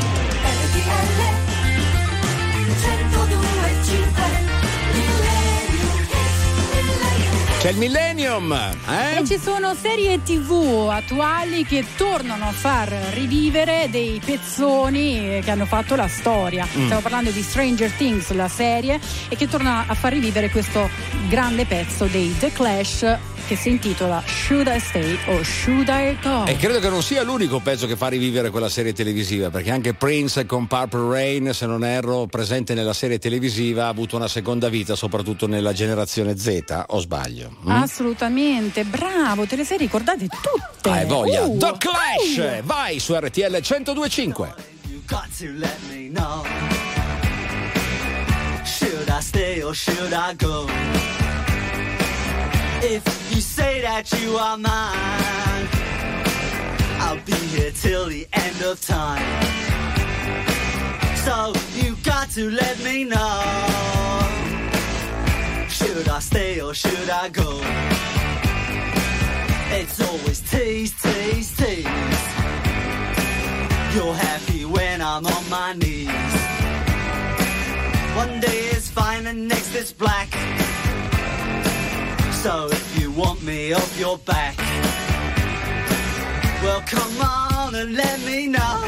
C'è il Millennium, E ci sono serie TV attuali che tornano a far rivivere dei pezzoni che hanno fatto la storia. Stiamo parlando di Stranger Things, la serie, e che torna a far rivivere questo grande pezzo dei The Clash che si intitola Should I Stay or Should I Go? E credo che non sia l'unico pezzo che fa rivivere quella serie televisiva, perché anche Prince con Purple Rain, se non erro, presente nella serie televisiva, ha avuto una seconda vita, soprattutto nella generazione Z, o sbaglio? Assolutamente, bravo, te le sei ricordate tutte. Hai voglia. The Clash, vai su RTL 102.5. You got to let me know. Should I stay or should I go? If you say that you are mine, I'll be here till the end of time. So you got to let me know, should I stay or should I go? It's always tease, tease, tease. You're happy when I'm on my knees. One day is fine and next is black. So if you want me off your back, well come on and let me know,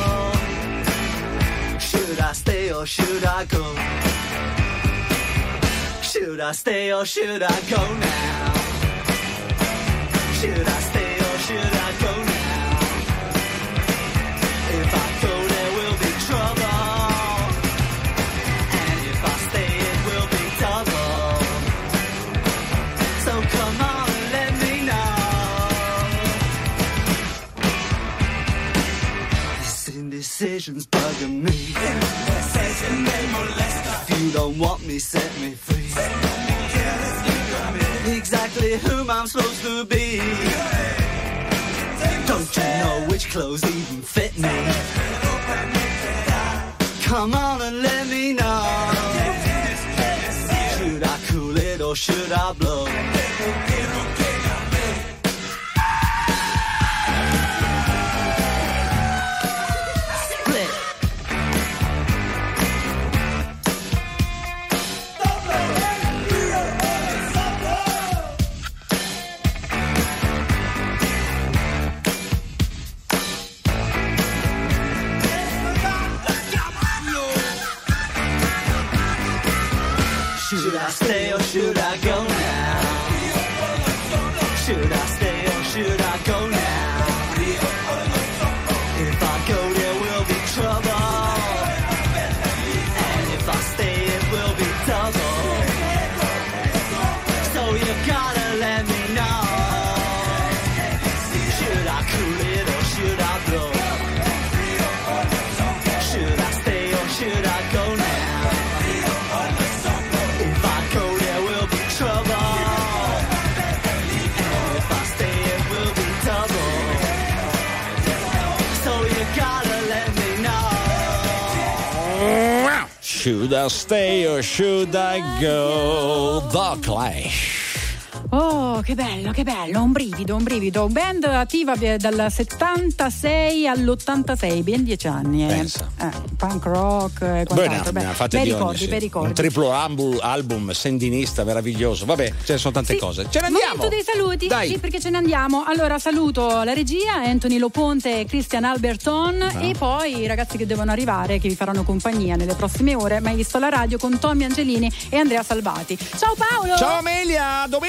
should I stay or should I go? Should I stay or should I go now? Should I stay or should I go now? If I go there will be trouble, and if I stay it will be double. So come on and let me know. This indecision's bugging me. If you don't want me, set me free. Exactly whom I'm supposed to be. Don't you know which clothes even fit me? Come on and let me know, should I cool it or should I blow? Should I stay or should I go now? Should I stay or should I go now? If I go there will be trouble, and if I stay it will be double. So you gotta let me know, should I cool it or should I blow? Should I stay or should I go now? Should I stay or should I go? The Clash. Oh, che bello, un brivido. Band attiva dal 76 all'86, ben 10 anni. Pensa. Punk rock e quant'altro. Bei ricordi. Un triplo album sandinista meraviglioso. Vabbè, ce ne sono tante cose. Ce ne andiamo. Momento dei saluti. Dai. Sì, perché ce ne andiamo. Allora saluto la regia, Anthony Loponte e Christian Alberton, e poi i ragazzi che devono arrivare, che vi faranno compagnia nelle prossime ore. Mai visto la radio con Tommy Angelini e Andrea Salvati. Ciao Paolo. Ciao Amelia.